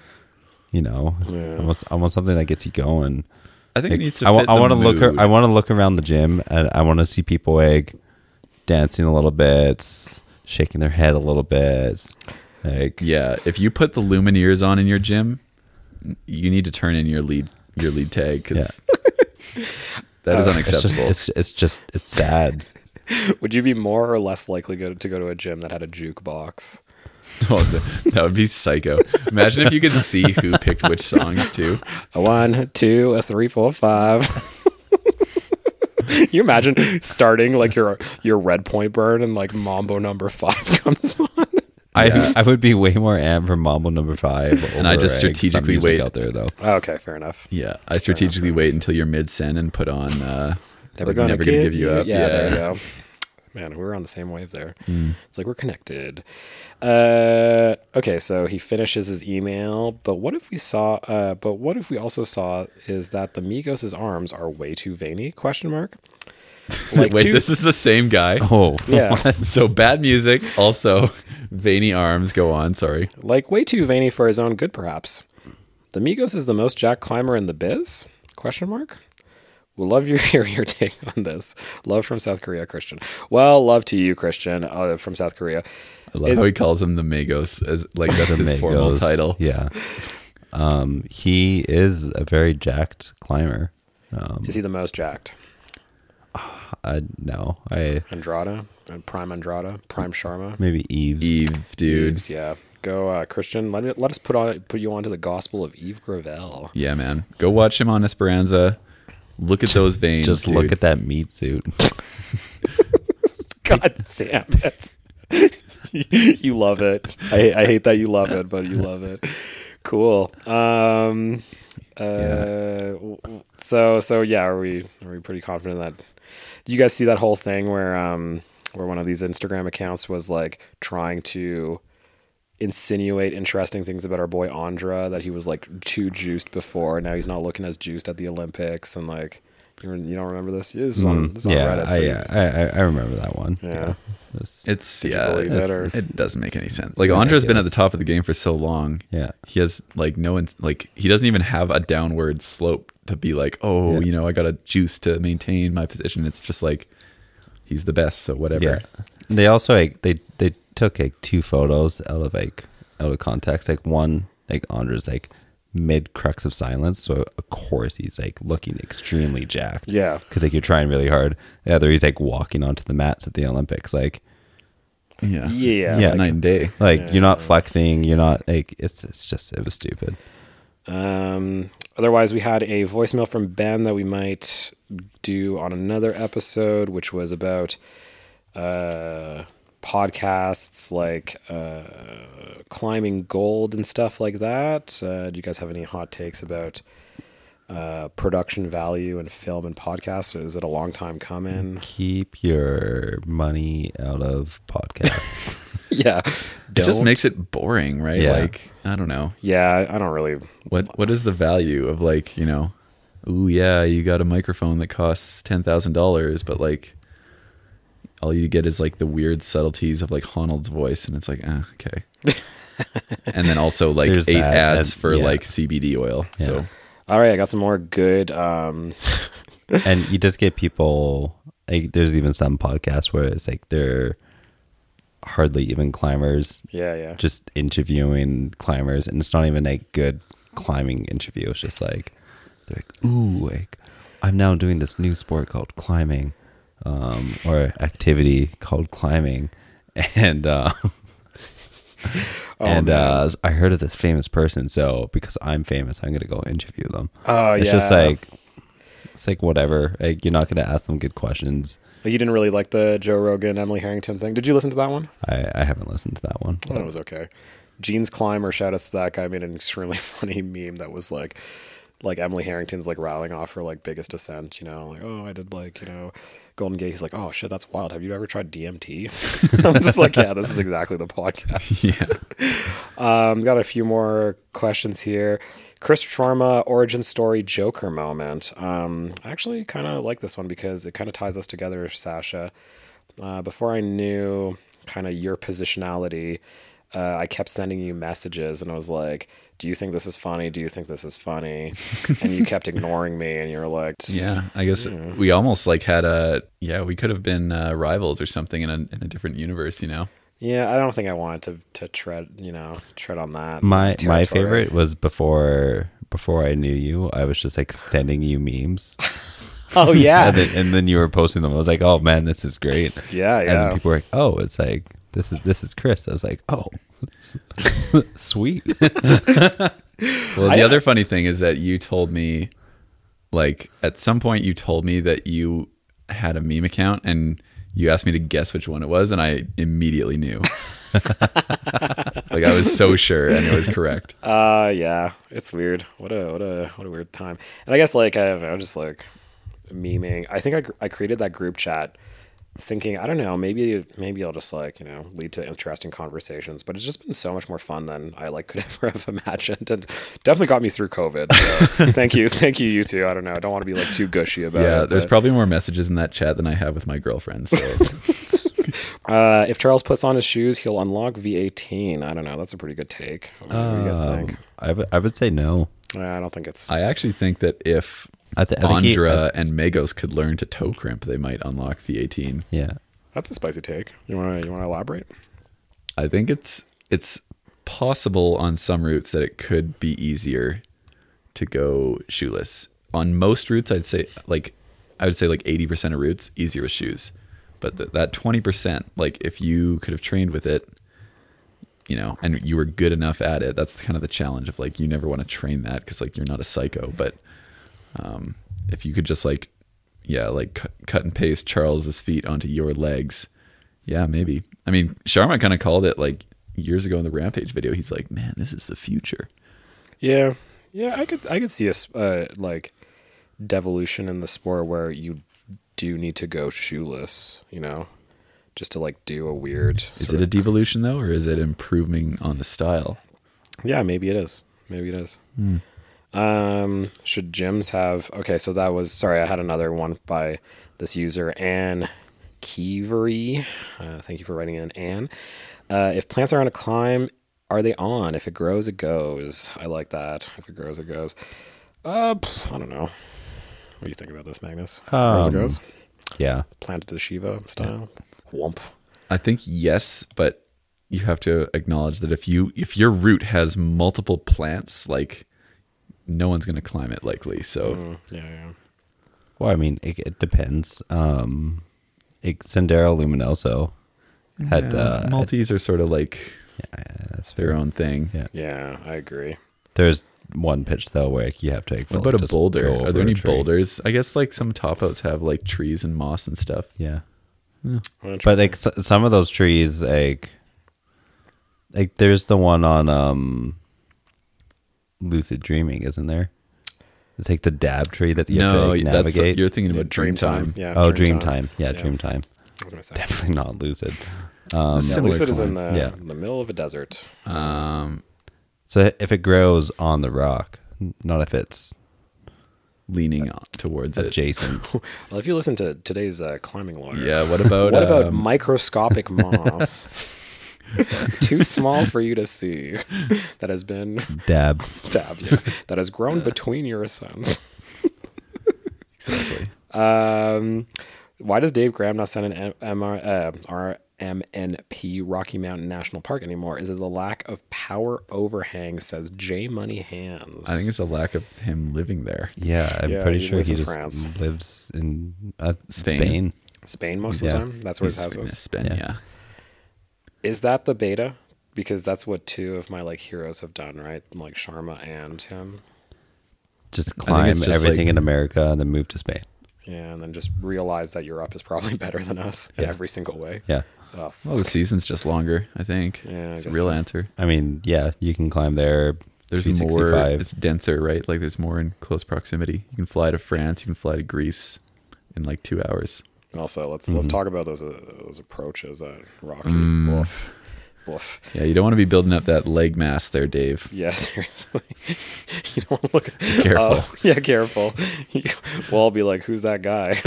[SPEAKER 1] want something that gets you going.
[SPEAKER 3] I think it needs to.
[SPEAKER 1] I
[SPEAKER 3] fit
[SPEAKER 1] want to
[SPEAKER 3] the
[SPEAKER 1] look.
[SPEAKER 3] mood.
[SPEAKER 1] I want to look around the gym, and I want to see people dancing a little bit, shaking their head a little bit.
[SPEAKER 3] Yeah, if you put the Lumineers on in your gym, you need to turn in your lead tag because that is unacceptable.
[SPEAKER 1] It's sad.
[SPEAKER 2] Would you be more or less likely to go to a gym that had a jukebox?
[SPEAKER 3] Oh, that would be psycho. Imagine if you could see who picked which songs too.
[SPEAKER 2] A 1, 2, a 3, 4, 5. you imagine starting like your Red Point burn and like Mambo number 5 comes on?
[SPEAKER 1] I would be way more amped for Mambo number 5.
[SPEAKER 3] And I just
[SPEAKER 1] over, some
[SPEAKER 3] strategically
[SPEAKER 1] music
[SPEAKER 3] wait.
[SPEAKER 1] out there though.
[SPEAKER 2] Okay, fair enough.
[SPEAKER 3] Yeah, I strategically wait until you're mid-send and put on
[SPEAKER 2] Never
[SPEAKER 3] gonna give you up.
[SPEAKER 2] Yeah, there you go. Man, we were on the same wave there.
[SPEAKER 3] Hmm.
[SPEAKER 2] It's like we're connected. Okay, so he finishes his email, but what if we also saw is that the Migos' arms are way too veiny? Question mark.
[SPEAKER 3] Wait, this is the same guy.
[SPEAKER 1] Oh,
[SPEAKER 2] Yeah,
[SPEAKER 3] So bad music, also veiny arms. Go on, sorry.
[SPEAKER 2] like way too veiny for his own good, perhaps. The Migos is the most jacked climber in the biz? Question mark. We'll love to hear your take on this. Love from South Korea, Christian. Well, love to you, Christian, from South Korea.
[SPEAKER 3] I love how he calls him the Magos as like that's his
[SPEAKER 1] Migos.
[SPEAKER 3] formal title.
[SPEAKER 1] Yeah. He is a very jacked climber.
[SPEAKER 2] Is he the most jacked?
[SPEAKER 1] No,
[SPEAKER 2] Andrada? Prime Andrada? Prime Sharma?
[SPEAKER 1] maybe Eves.
[SPEAKER 3] Eve, dude.
[SPEAKER 2] Eves, yeah. Go, Christian. Let us put you onto the gospel of Eve Gravel.
[SPEAKER 3] Yeah, man. Go watch him on Esperanza. Look at those veins.
[SPEAKER 1] Just look at that meat suit.
[SPEAKER 2] God damn it. You love it. I hate that you love it, but you love it. Cool. So yeah, are we pretty confident that? Do you guys see that whole thing where one of these Instagram accounts was like trying to insinuate interesting things about our boy Andra, that he was like too juiced before, now he's not looking as juiced at the Olympics, and like you don't remember this? This is on Reddit. So
[SPEAKER 1] I remember that one.
[SPEAKER 2] Yeah.
[SPEAKER 3] It's
[SPEAKER 2] Did you believe it, or-
[SPEAKER 3] it doesn't make any sense. Like Andre's been at the top of the game for so long.
[SPEAKER 1] Yeah.
[SPEAKER 3] He has like he doesn't even have a downward slope to be like, oh,
[SPEAKER 1] Yeah.
[SPEAKER 3] I got a juice to maintain my position. It's just like he's the best, so whatever.
[SPEAKER 1] Yeah. They also like they took like 2 photos out of context. Like one, like Andre's like mid crux of silence, so of course he's like looking extremely jacked.
[SPEAKER 2] Yeah.
[SPEAKER 1] Because like you're trying really hard. The other, he's like walking onto the mats at the Olympics. Like
[SPEAKER 3] Yeah.
[SPEAKER 2] Yeah.
[SPEAKER 3] It's
[SPEAKER 1] Yeah.
[SPEAKER 3] night and day.
[SPEAKER 1] like you're not flexing. You're not like it's just it was stupid.
[SPEAKER 2] Otherwise, we had a voicemail from Ben that we might do on another episode, which was about podcasts like climbing gold and stuff like that. Do you guys have any hot takes about production value in film and podcasts? Is it a long time coming?
[SPEAKER 1] Keep your money out of podcasts.
[SPEAKER 2] Yeah.
[SPEAKER 3] It just
[SPEAKER 2] Don't.
[SPEAKER 3] makes it boring, right?
[SPEAKER 1] Yeah.
[SPEAKER 3] Like, I don't know.
[SPEAKER 2] Yeah, I don't really.
[SPEAKER 3] What is the value of like, ooh yeah, you got a microphone that costs $10,000, but like all you get is like the weird subtleties of like Honnold's voice, and it's like, okay. And then also like
[SPEAKER 1] There's
[SPEAKER 3] 8
[SPEAKER 1] that,
[SPEAKER 3] ads
[SPEAKER 1] and-
[SPEAKER 3] for
[SPEAKER 1] yeah.
[SPEAKER 3] like CBD oil.
[SPEAKER 1] Yeah.
[SPEAKER 3] So
[SPEAKER 2] All right, I got some more good.
[SPEAKER 1] And you just get people like there's even some podcasts where it's like they're hardly even climbers
[SPEAKER 2] Yeah.
[SPEAKER 1] just interviewing climbers, and it's not even a good climbing interview. It's just like they're like, ooh, like I'm now doing this new sport called climbing, or activity called climbing, and I heard of this famous person, so because I'm famous, I'm gonna go interview them.
[SPEAKER 2] Oh,
[SPEAKER 1] It's
[SPEAKER 2] yeah.
[SPEAKER 1] just like it's like whatever. Like you're not gonna ask them good questions.
[SPEAKER 2] Like, you didn't really like the Joe Rogan, Emily Harrington thing. Did you listen to that one?
[SPEAKER 1] I haven't listened to that one.
[SPEAKER 2] I thought it was okay. Jeans Climber, shout out to that guy, made an extremely funny meme that was like Emily Harrington's like rattling off her like biggest ascent, like, oh, I did like, Golden Gate. He's like, oh shit, that's wild. Have you ever tried DMT? I'm just like, yeah, this is exactly the podcast.
[SPEAKER 3] yeah.
[SPEAKER 2] Got a few more questions here. Chris Sharma origin story Joker moment. I actually kind of like this one because it kind of ties us together, Sasha. Before I knew kind of your positionality, I kept sending you messages and I was like, do you think this is funny? Do you think this is funny? And you kept ignoring me and you were like,
[SPEAKER 3] Yeah, I guess we almost like had we could have been rivals or something in a different universe,
[SPEAKER 2] yeah, I don't think I wanted to tread on that.
[SPEAKER 1] My
[SPEAKER 2] territory.
[SPEAKER 1] favorite was before I knew you. I was just like sending you memes,
[SPEAKER 2] Oh yeah.
[SPEAKER 1] and then you were posting them. I was like, oh man, this is great.
[SPEAKER 2] Yeah,
[SPEAKER 1] And
[SPEAKER 2] yeah.
[SPEAKER 1] then people were like, oh, it's like this is Chris. I was like, oh, sweet.
[SPEAKER 3] Well, the other funny thing is that you told me, like, at some point you told me that you had a meme account, and you asked me to guess which one it was, and I immediately knew. Like I was so sure, and it was correct.
[SPEAKER 2] Yeah, it's weird. What a weird time. And I guess like I don't know, just like memeing. I think I created that group chat thinking, I don't know, maybe I'll just like, you know, lead to interesting conversations, but it's just been so much more fun than I like could ever have imagined, and definitely got me through COVID. So thank you you two. I don't know, I don't want to be like too gushy about it.
[SPEAKER 3] Yeah, there's
[SPEAKER 2] but,
[SPEAKER 3] probably more messages in that chat than I have with my girlfriend. So
[SPEAKER 2] if Charles puts on his shoes, he'll unlock V18. I don't know. That's a pretty good take. What do you guys think?
[SPEAKER 1] I would say no.
[SPEAKER 2] I don't think it's.
[SPEAKER 3] I actually think that if
[SPEAKER 1] I think he-
[SPEAKER 3] Andra and Magos could learn to toe crimp, they might unlock V18.
[SPEAKER 1] yeah.
[SPEAKER 2] That's a spicy take. You want to elaborate?
[SPEAKER 3] I think it's possible on some routes that it could be easier to go shoeless. On most routes, I would say like 80% of routes easier with shoes, but that 20%, like if you could have trained with it, you know, and you were good enough at it, that's kind of the challenge of like you never want to train that because like you're not a psycho, but if you could just like cut and paste Charles's feet onto your legs. Yeah, maybe. I mean, Sharma kind of called it like years ago in the Rampage video. He's like, man, this is the future.
[SPEAKER 2] Yeah. I could see a like devolution in the sport where you do need to go shoeless, you know, just to like do a weird.
[SPEAKER 3] Is it a devolution though, or is it improving on the style?
[SPEAKER 2] Yeah, maybe it is. Should gyms have? Okay, so that was. Sorry, I had another one by this user Anne Keevery. Thank you for writing in, Anne. If plants are on a climb, are they on? If it grows, it goes. I like that. If it grows, it goes. I don't know. What do you think about this, Magnus? If it grows, it goes.
[SPEAKER 1] Yeah.
[SPEAKER 2] Planted to Shiva style. Whomp.
[SPEAKER 3] I think yes, but you have to acknowledge that if your route has multiple plants, like no one's going to climb it likely. So
[SPEAKER 2] Yeah.
[SPEAKER 1] Well, I mean, it depends. Sendero Luminoso had
[SPEAKER 3] multis are sort of like
[SPEAKER 1] that's
[SPEAKER 3] their own thing.
[SPEAKER 1] Yeah.
[SPEAKER 2] Yeah, I agree.
[SPEAKER 1] There's one pitch though where you have to. Like,
[SPEAKER 3] What about a
[SPEAKER 1] just
[SPEAKER 3] boulder?
[SPEAKER 1] go
[SPEAKER 3] Are
[SPEAKER 1] over
[SPEAKER 3] there
[SPEAKER 1] a
[SPEAKER 3] any
[SPEAKER 1] tree.
[SPEAKER 3] boulders? I guess like some top outs have like trees and moss and stuff.
[SPEAKER 1] Yeah,
[SPEAKER 2] Well,
[SPEAKER 1] but like some of those trees, like there's the one on Lucid Dreaming, isn't there? It's like the dab tree that you have to like, navigate.
[SPEAKER 3] You're thinking about Dreamtime.
[SPEAKER 2] Yeah.
[SPEAKER 1] Oh, Dreamtime. Yeah, Dreamtime.
[SPEAKER 2] I was gonna say.
[SPEAKER 1] Definitely not Lucid.
[SPEAKER 3] Similar
[SPEAKER 2] Lucid is in
[SPEAKER 3] climb.
[SPEAKER 2] the middle of a desert.
[SPEAKER 1] So if it grows on the rock, not if it's
[SPEAKER 3] Leaning towards it.
[SPEAKER 1] adjacent.
[SPEAKER 2] Well, if you listen to today's climbing lawyer,
[SPEAKER 3] Yeah. What about
[SPEAKER 2] what about microscopic moss? Too small for you to see. That has been
[SPEAKER 1] Dab.
[SPEAKER 2] that has grown between your sons.
[SPEAKER 3] exactly?
[SPEAKER 2] Why does Dave Graham not send an RMNP Rocky Mountain National Park anymore? Is it the lack of power overhang? Says J Money Hands.
[SPEAKER 3] I think it's a lack of him living there.
[SPEAKER 1] Yeah, I'm
[SPEAKER 2] Yeah,
[SPEAKER 1] pretty
[SPEAKER 2] he
[SPEAKER 1] sure
[SPEAKER 2] lives
[SPEAKER 1] he
[SPEAKER 2] in
[SPEAKER 1] just
[SPEAKER 2] France.
[SPEAKER 1] lives in
[SPEAKER 3] Spain.
[SPEAKER 1] Spain.
[SPEAKER 2] Spain most of
[SPEAKER 1] Yeah.
[SPEAKER 2] the time. That's where his house is.
[SPEAKER 3] Spin,
[SPEAKER 1] Yeah.
[SPEAKER 3] yeah.
[SPEAKER 2] Is that the beta? Because that's what two of my like heroes have done, right? Like Sharma and him.
[SPEAKER 1] Just
[SPEAKER 3] it's
[SPEAKER 1] climb
[SPEAKER 3] just
[SPEAKER 1] everything
[SPEAKER 3] like-
[SPEAKER 1] in America and then move to Spain.
[SPEAKER 2] Yeah, and then just realize that Europe is probably better than us in
[SPEAKER 1] Yeah.
[SPEAKER 2] every single way.
[SPEAKER 1] Yeah.
[SPEAKER 2] Oh,
[SPEAKER 3] Well, the season's just longer, I think.
[SPEAKER 2] Yeah, I
[SPEAKER 3] it's a
[SPEAKER 2] guess
[SPEAKER 3] real
[SPEAKER 2] so.
[SPEAKER 3] answer.
[SPEAKER 1] I mean, yeah, you can climb there.
[SPEAKER 3] There's more.
[SPEAKER 1] 365.
[SPEAKER 3] It's denser, right? Like there's more in close proximity. You can fly to France. You can fly to Greece in like 2 hours.
[SPEAKER 2] Also, let's
[SPEAKER 3] Mm-hmm.
[SPEAKER 2] talk about those approaches at Rocky. Woof. Woof.
[SPEAKER 3] Yeah, you don't want to be building up that leg mass there, Dave.
[SPEAKER 2] Yeah, seriously. You don't want to look.
[SPEAKER 3] Careful.
[SPEAKER 2] Yeah, careful. We'll all be like, "Who's that guy?"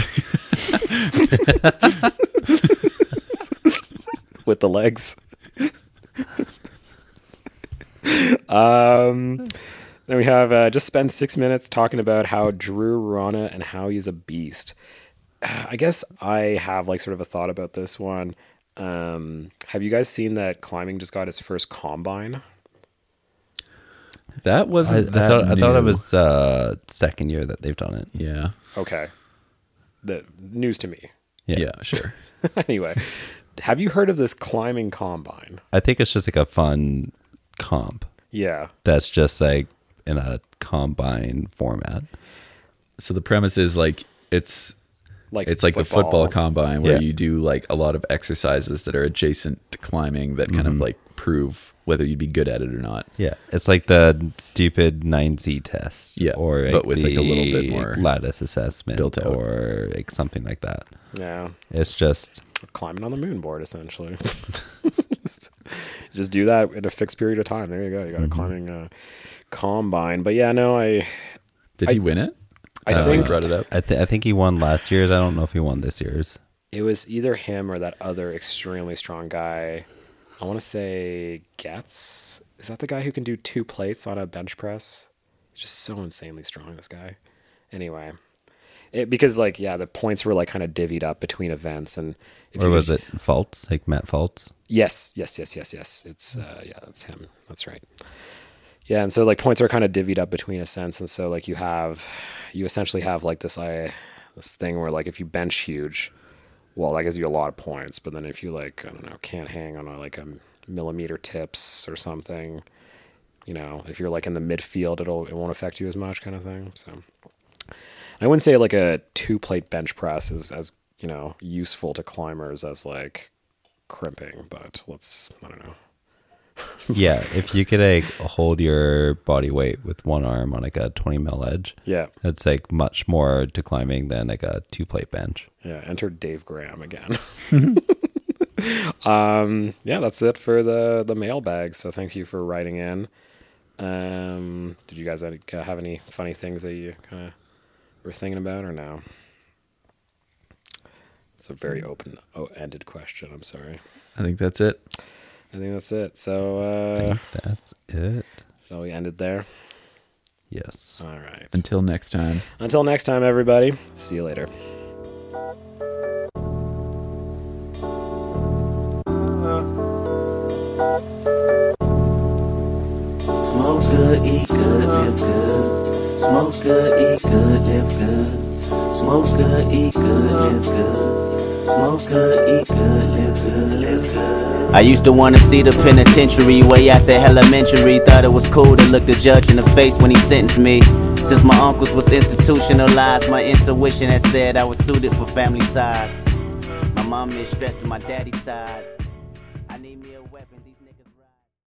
[SPEAKER 2] With the legs. Then we have just spend 6 minutes talking about how Drew Rana and how he's a beast. I guess I have like sort of a thought about this one. Have you guys seen that climbing just got its first combine?
[SPEAKER 3] That
[SPEAKER 1] I,
[SPEAKER 3] wasn't.
[SPEAKER 1] I thought it
[SPEAKER 3] new.
[SPEAKER 1] was second year that they've done it.
[SPEAKER 3] Yeah.
[SPEAKER 2] Okay. The news to me.
[SPEAKER 3] Yeah. Sure.
[SPEAKER 2] Anyway, have you heard of this climbing combine?
[SPEAKER 1] I think it's just like a fun comp
[SPEAKER 2] Yeah.
[SPEAKER 1] that's just like in a combine format.
[SPEAKER 3] So the premise is like it's It's like the football combine where
[SPEAKER 1] Yeah.
[SPEAKER 3] you do like a lot of exercises that are adjacent to climbing that kind of like prove whether you'd be good at it or not.
[SPEAKER 1] Yeah, it's like the stupid 9Z test.
[SPEAKER 3] Yeah,
[SPEAKER 1] or
[SPEAKER 3] but with, like, a little bit
[SPEAKER 1] the
[SPEAKER 3] more
[SPEAKER 1] lattice assessment
[SPEAKER 3] built out.
[SPEAKER 1] or like something like that.
[SPEAKER 2] Yeah.
[SPEAKER 1] It's just
[SPEAKER 2] Climbing on the moon board, essentially. Just do that in a fixed period of time. There you go. You got a climbing combine. But yeah, no,
[SPEAKER 3] Did he win it?
[SPEAKER 2] I
[SPEAKER 3] You
[SPEAKER 2] think
[SPEAKER 3] brought it up.
[SPEAKER 1] I think he won last year's. I don't know if he won this year's.
[SPEAKER 2] it was either him or that other extremely strong guy. I want to say Getz. Is that the guy who can do 2 plates on a bench press? He's just so insanely strong, this guy. Anyway, because like, yeah, the points were like kind of divvied up between events. And if
[SPEAKER 1] Or
[SPEAKER 2] you
[SPEAKER 1] was
[SPEAKER 2] could-
[SPEAKER 1] it Fultz, like Matt Fultz?
[SPEAKER 2] Yes. It's yeah, that's him. That's right. Yeah, and so like points are kind of divvied up between a sense, and so like you essentially have like this thing where like if you bench huge, well, that gives you a lot of points, but then if you like, I don't know, can't hang on a millimeter tips or something, you know, if you're like in the midfield, it won't affect you as much, kind of thing. So I wouldn't say like a 2-plate bench press is as, you know, useful to climbers as like crimping, but I don't know.
[SPEAKER 1] Yeah, if you could like hold your body weight with one arm on like a 20 mil edge,
[SPEAKER 2] Yeah.
[SPEAKER 1] it's like much more to climbing than like a 2-plate bench.
[SPEAKER 2] Yeah, enter Dave Graham again. Yeah, that's it for the mailbag. So thank you for writing in. Did you guys have any funny things that you kind of were thinking about or no? It's a very open-ended question. I'm sorry.
[SPEAKER 3] I think that's it.
[SPEAKER 2] I think that's it. So
[SPEAKER 1] I think that's it.
[SPEAKER 2] shall we end it there?
[SPEAKER 1] Yes.
[SPEAKER 2] All right.
[SPEAKER 3] Until next time.
[SPEAKER 2] Until next time, everybody. See you later.
[SPEAKER 5] Smoke good, eat good, live good. Smoke good, eat good, live good. Smoke good, eat good, live good. Smoke good, eat good, live good, live good. I used to want to see the penitentiary way after elementary. Thought it was cool to look the judge in the face when he sentenced me. Since my uncles was institutionalized, my intuition had said I was suited for family size. My mom is stressing, my daddy tired. I need me a weapon.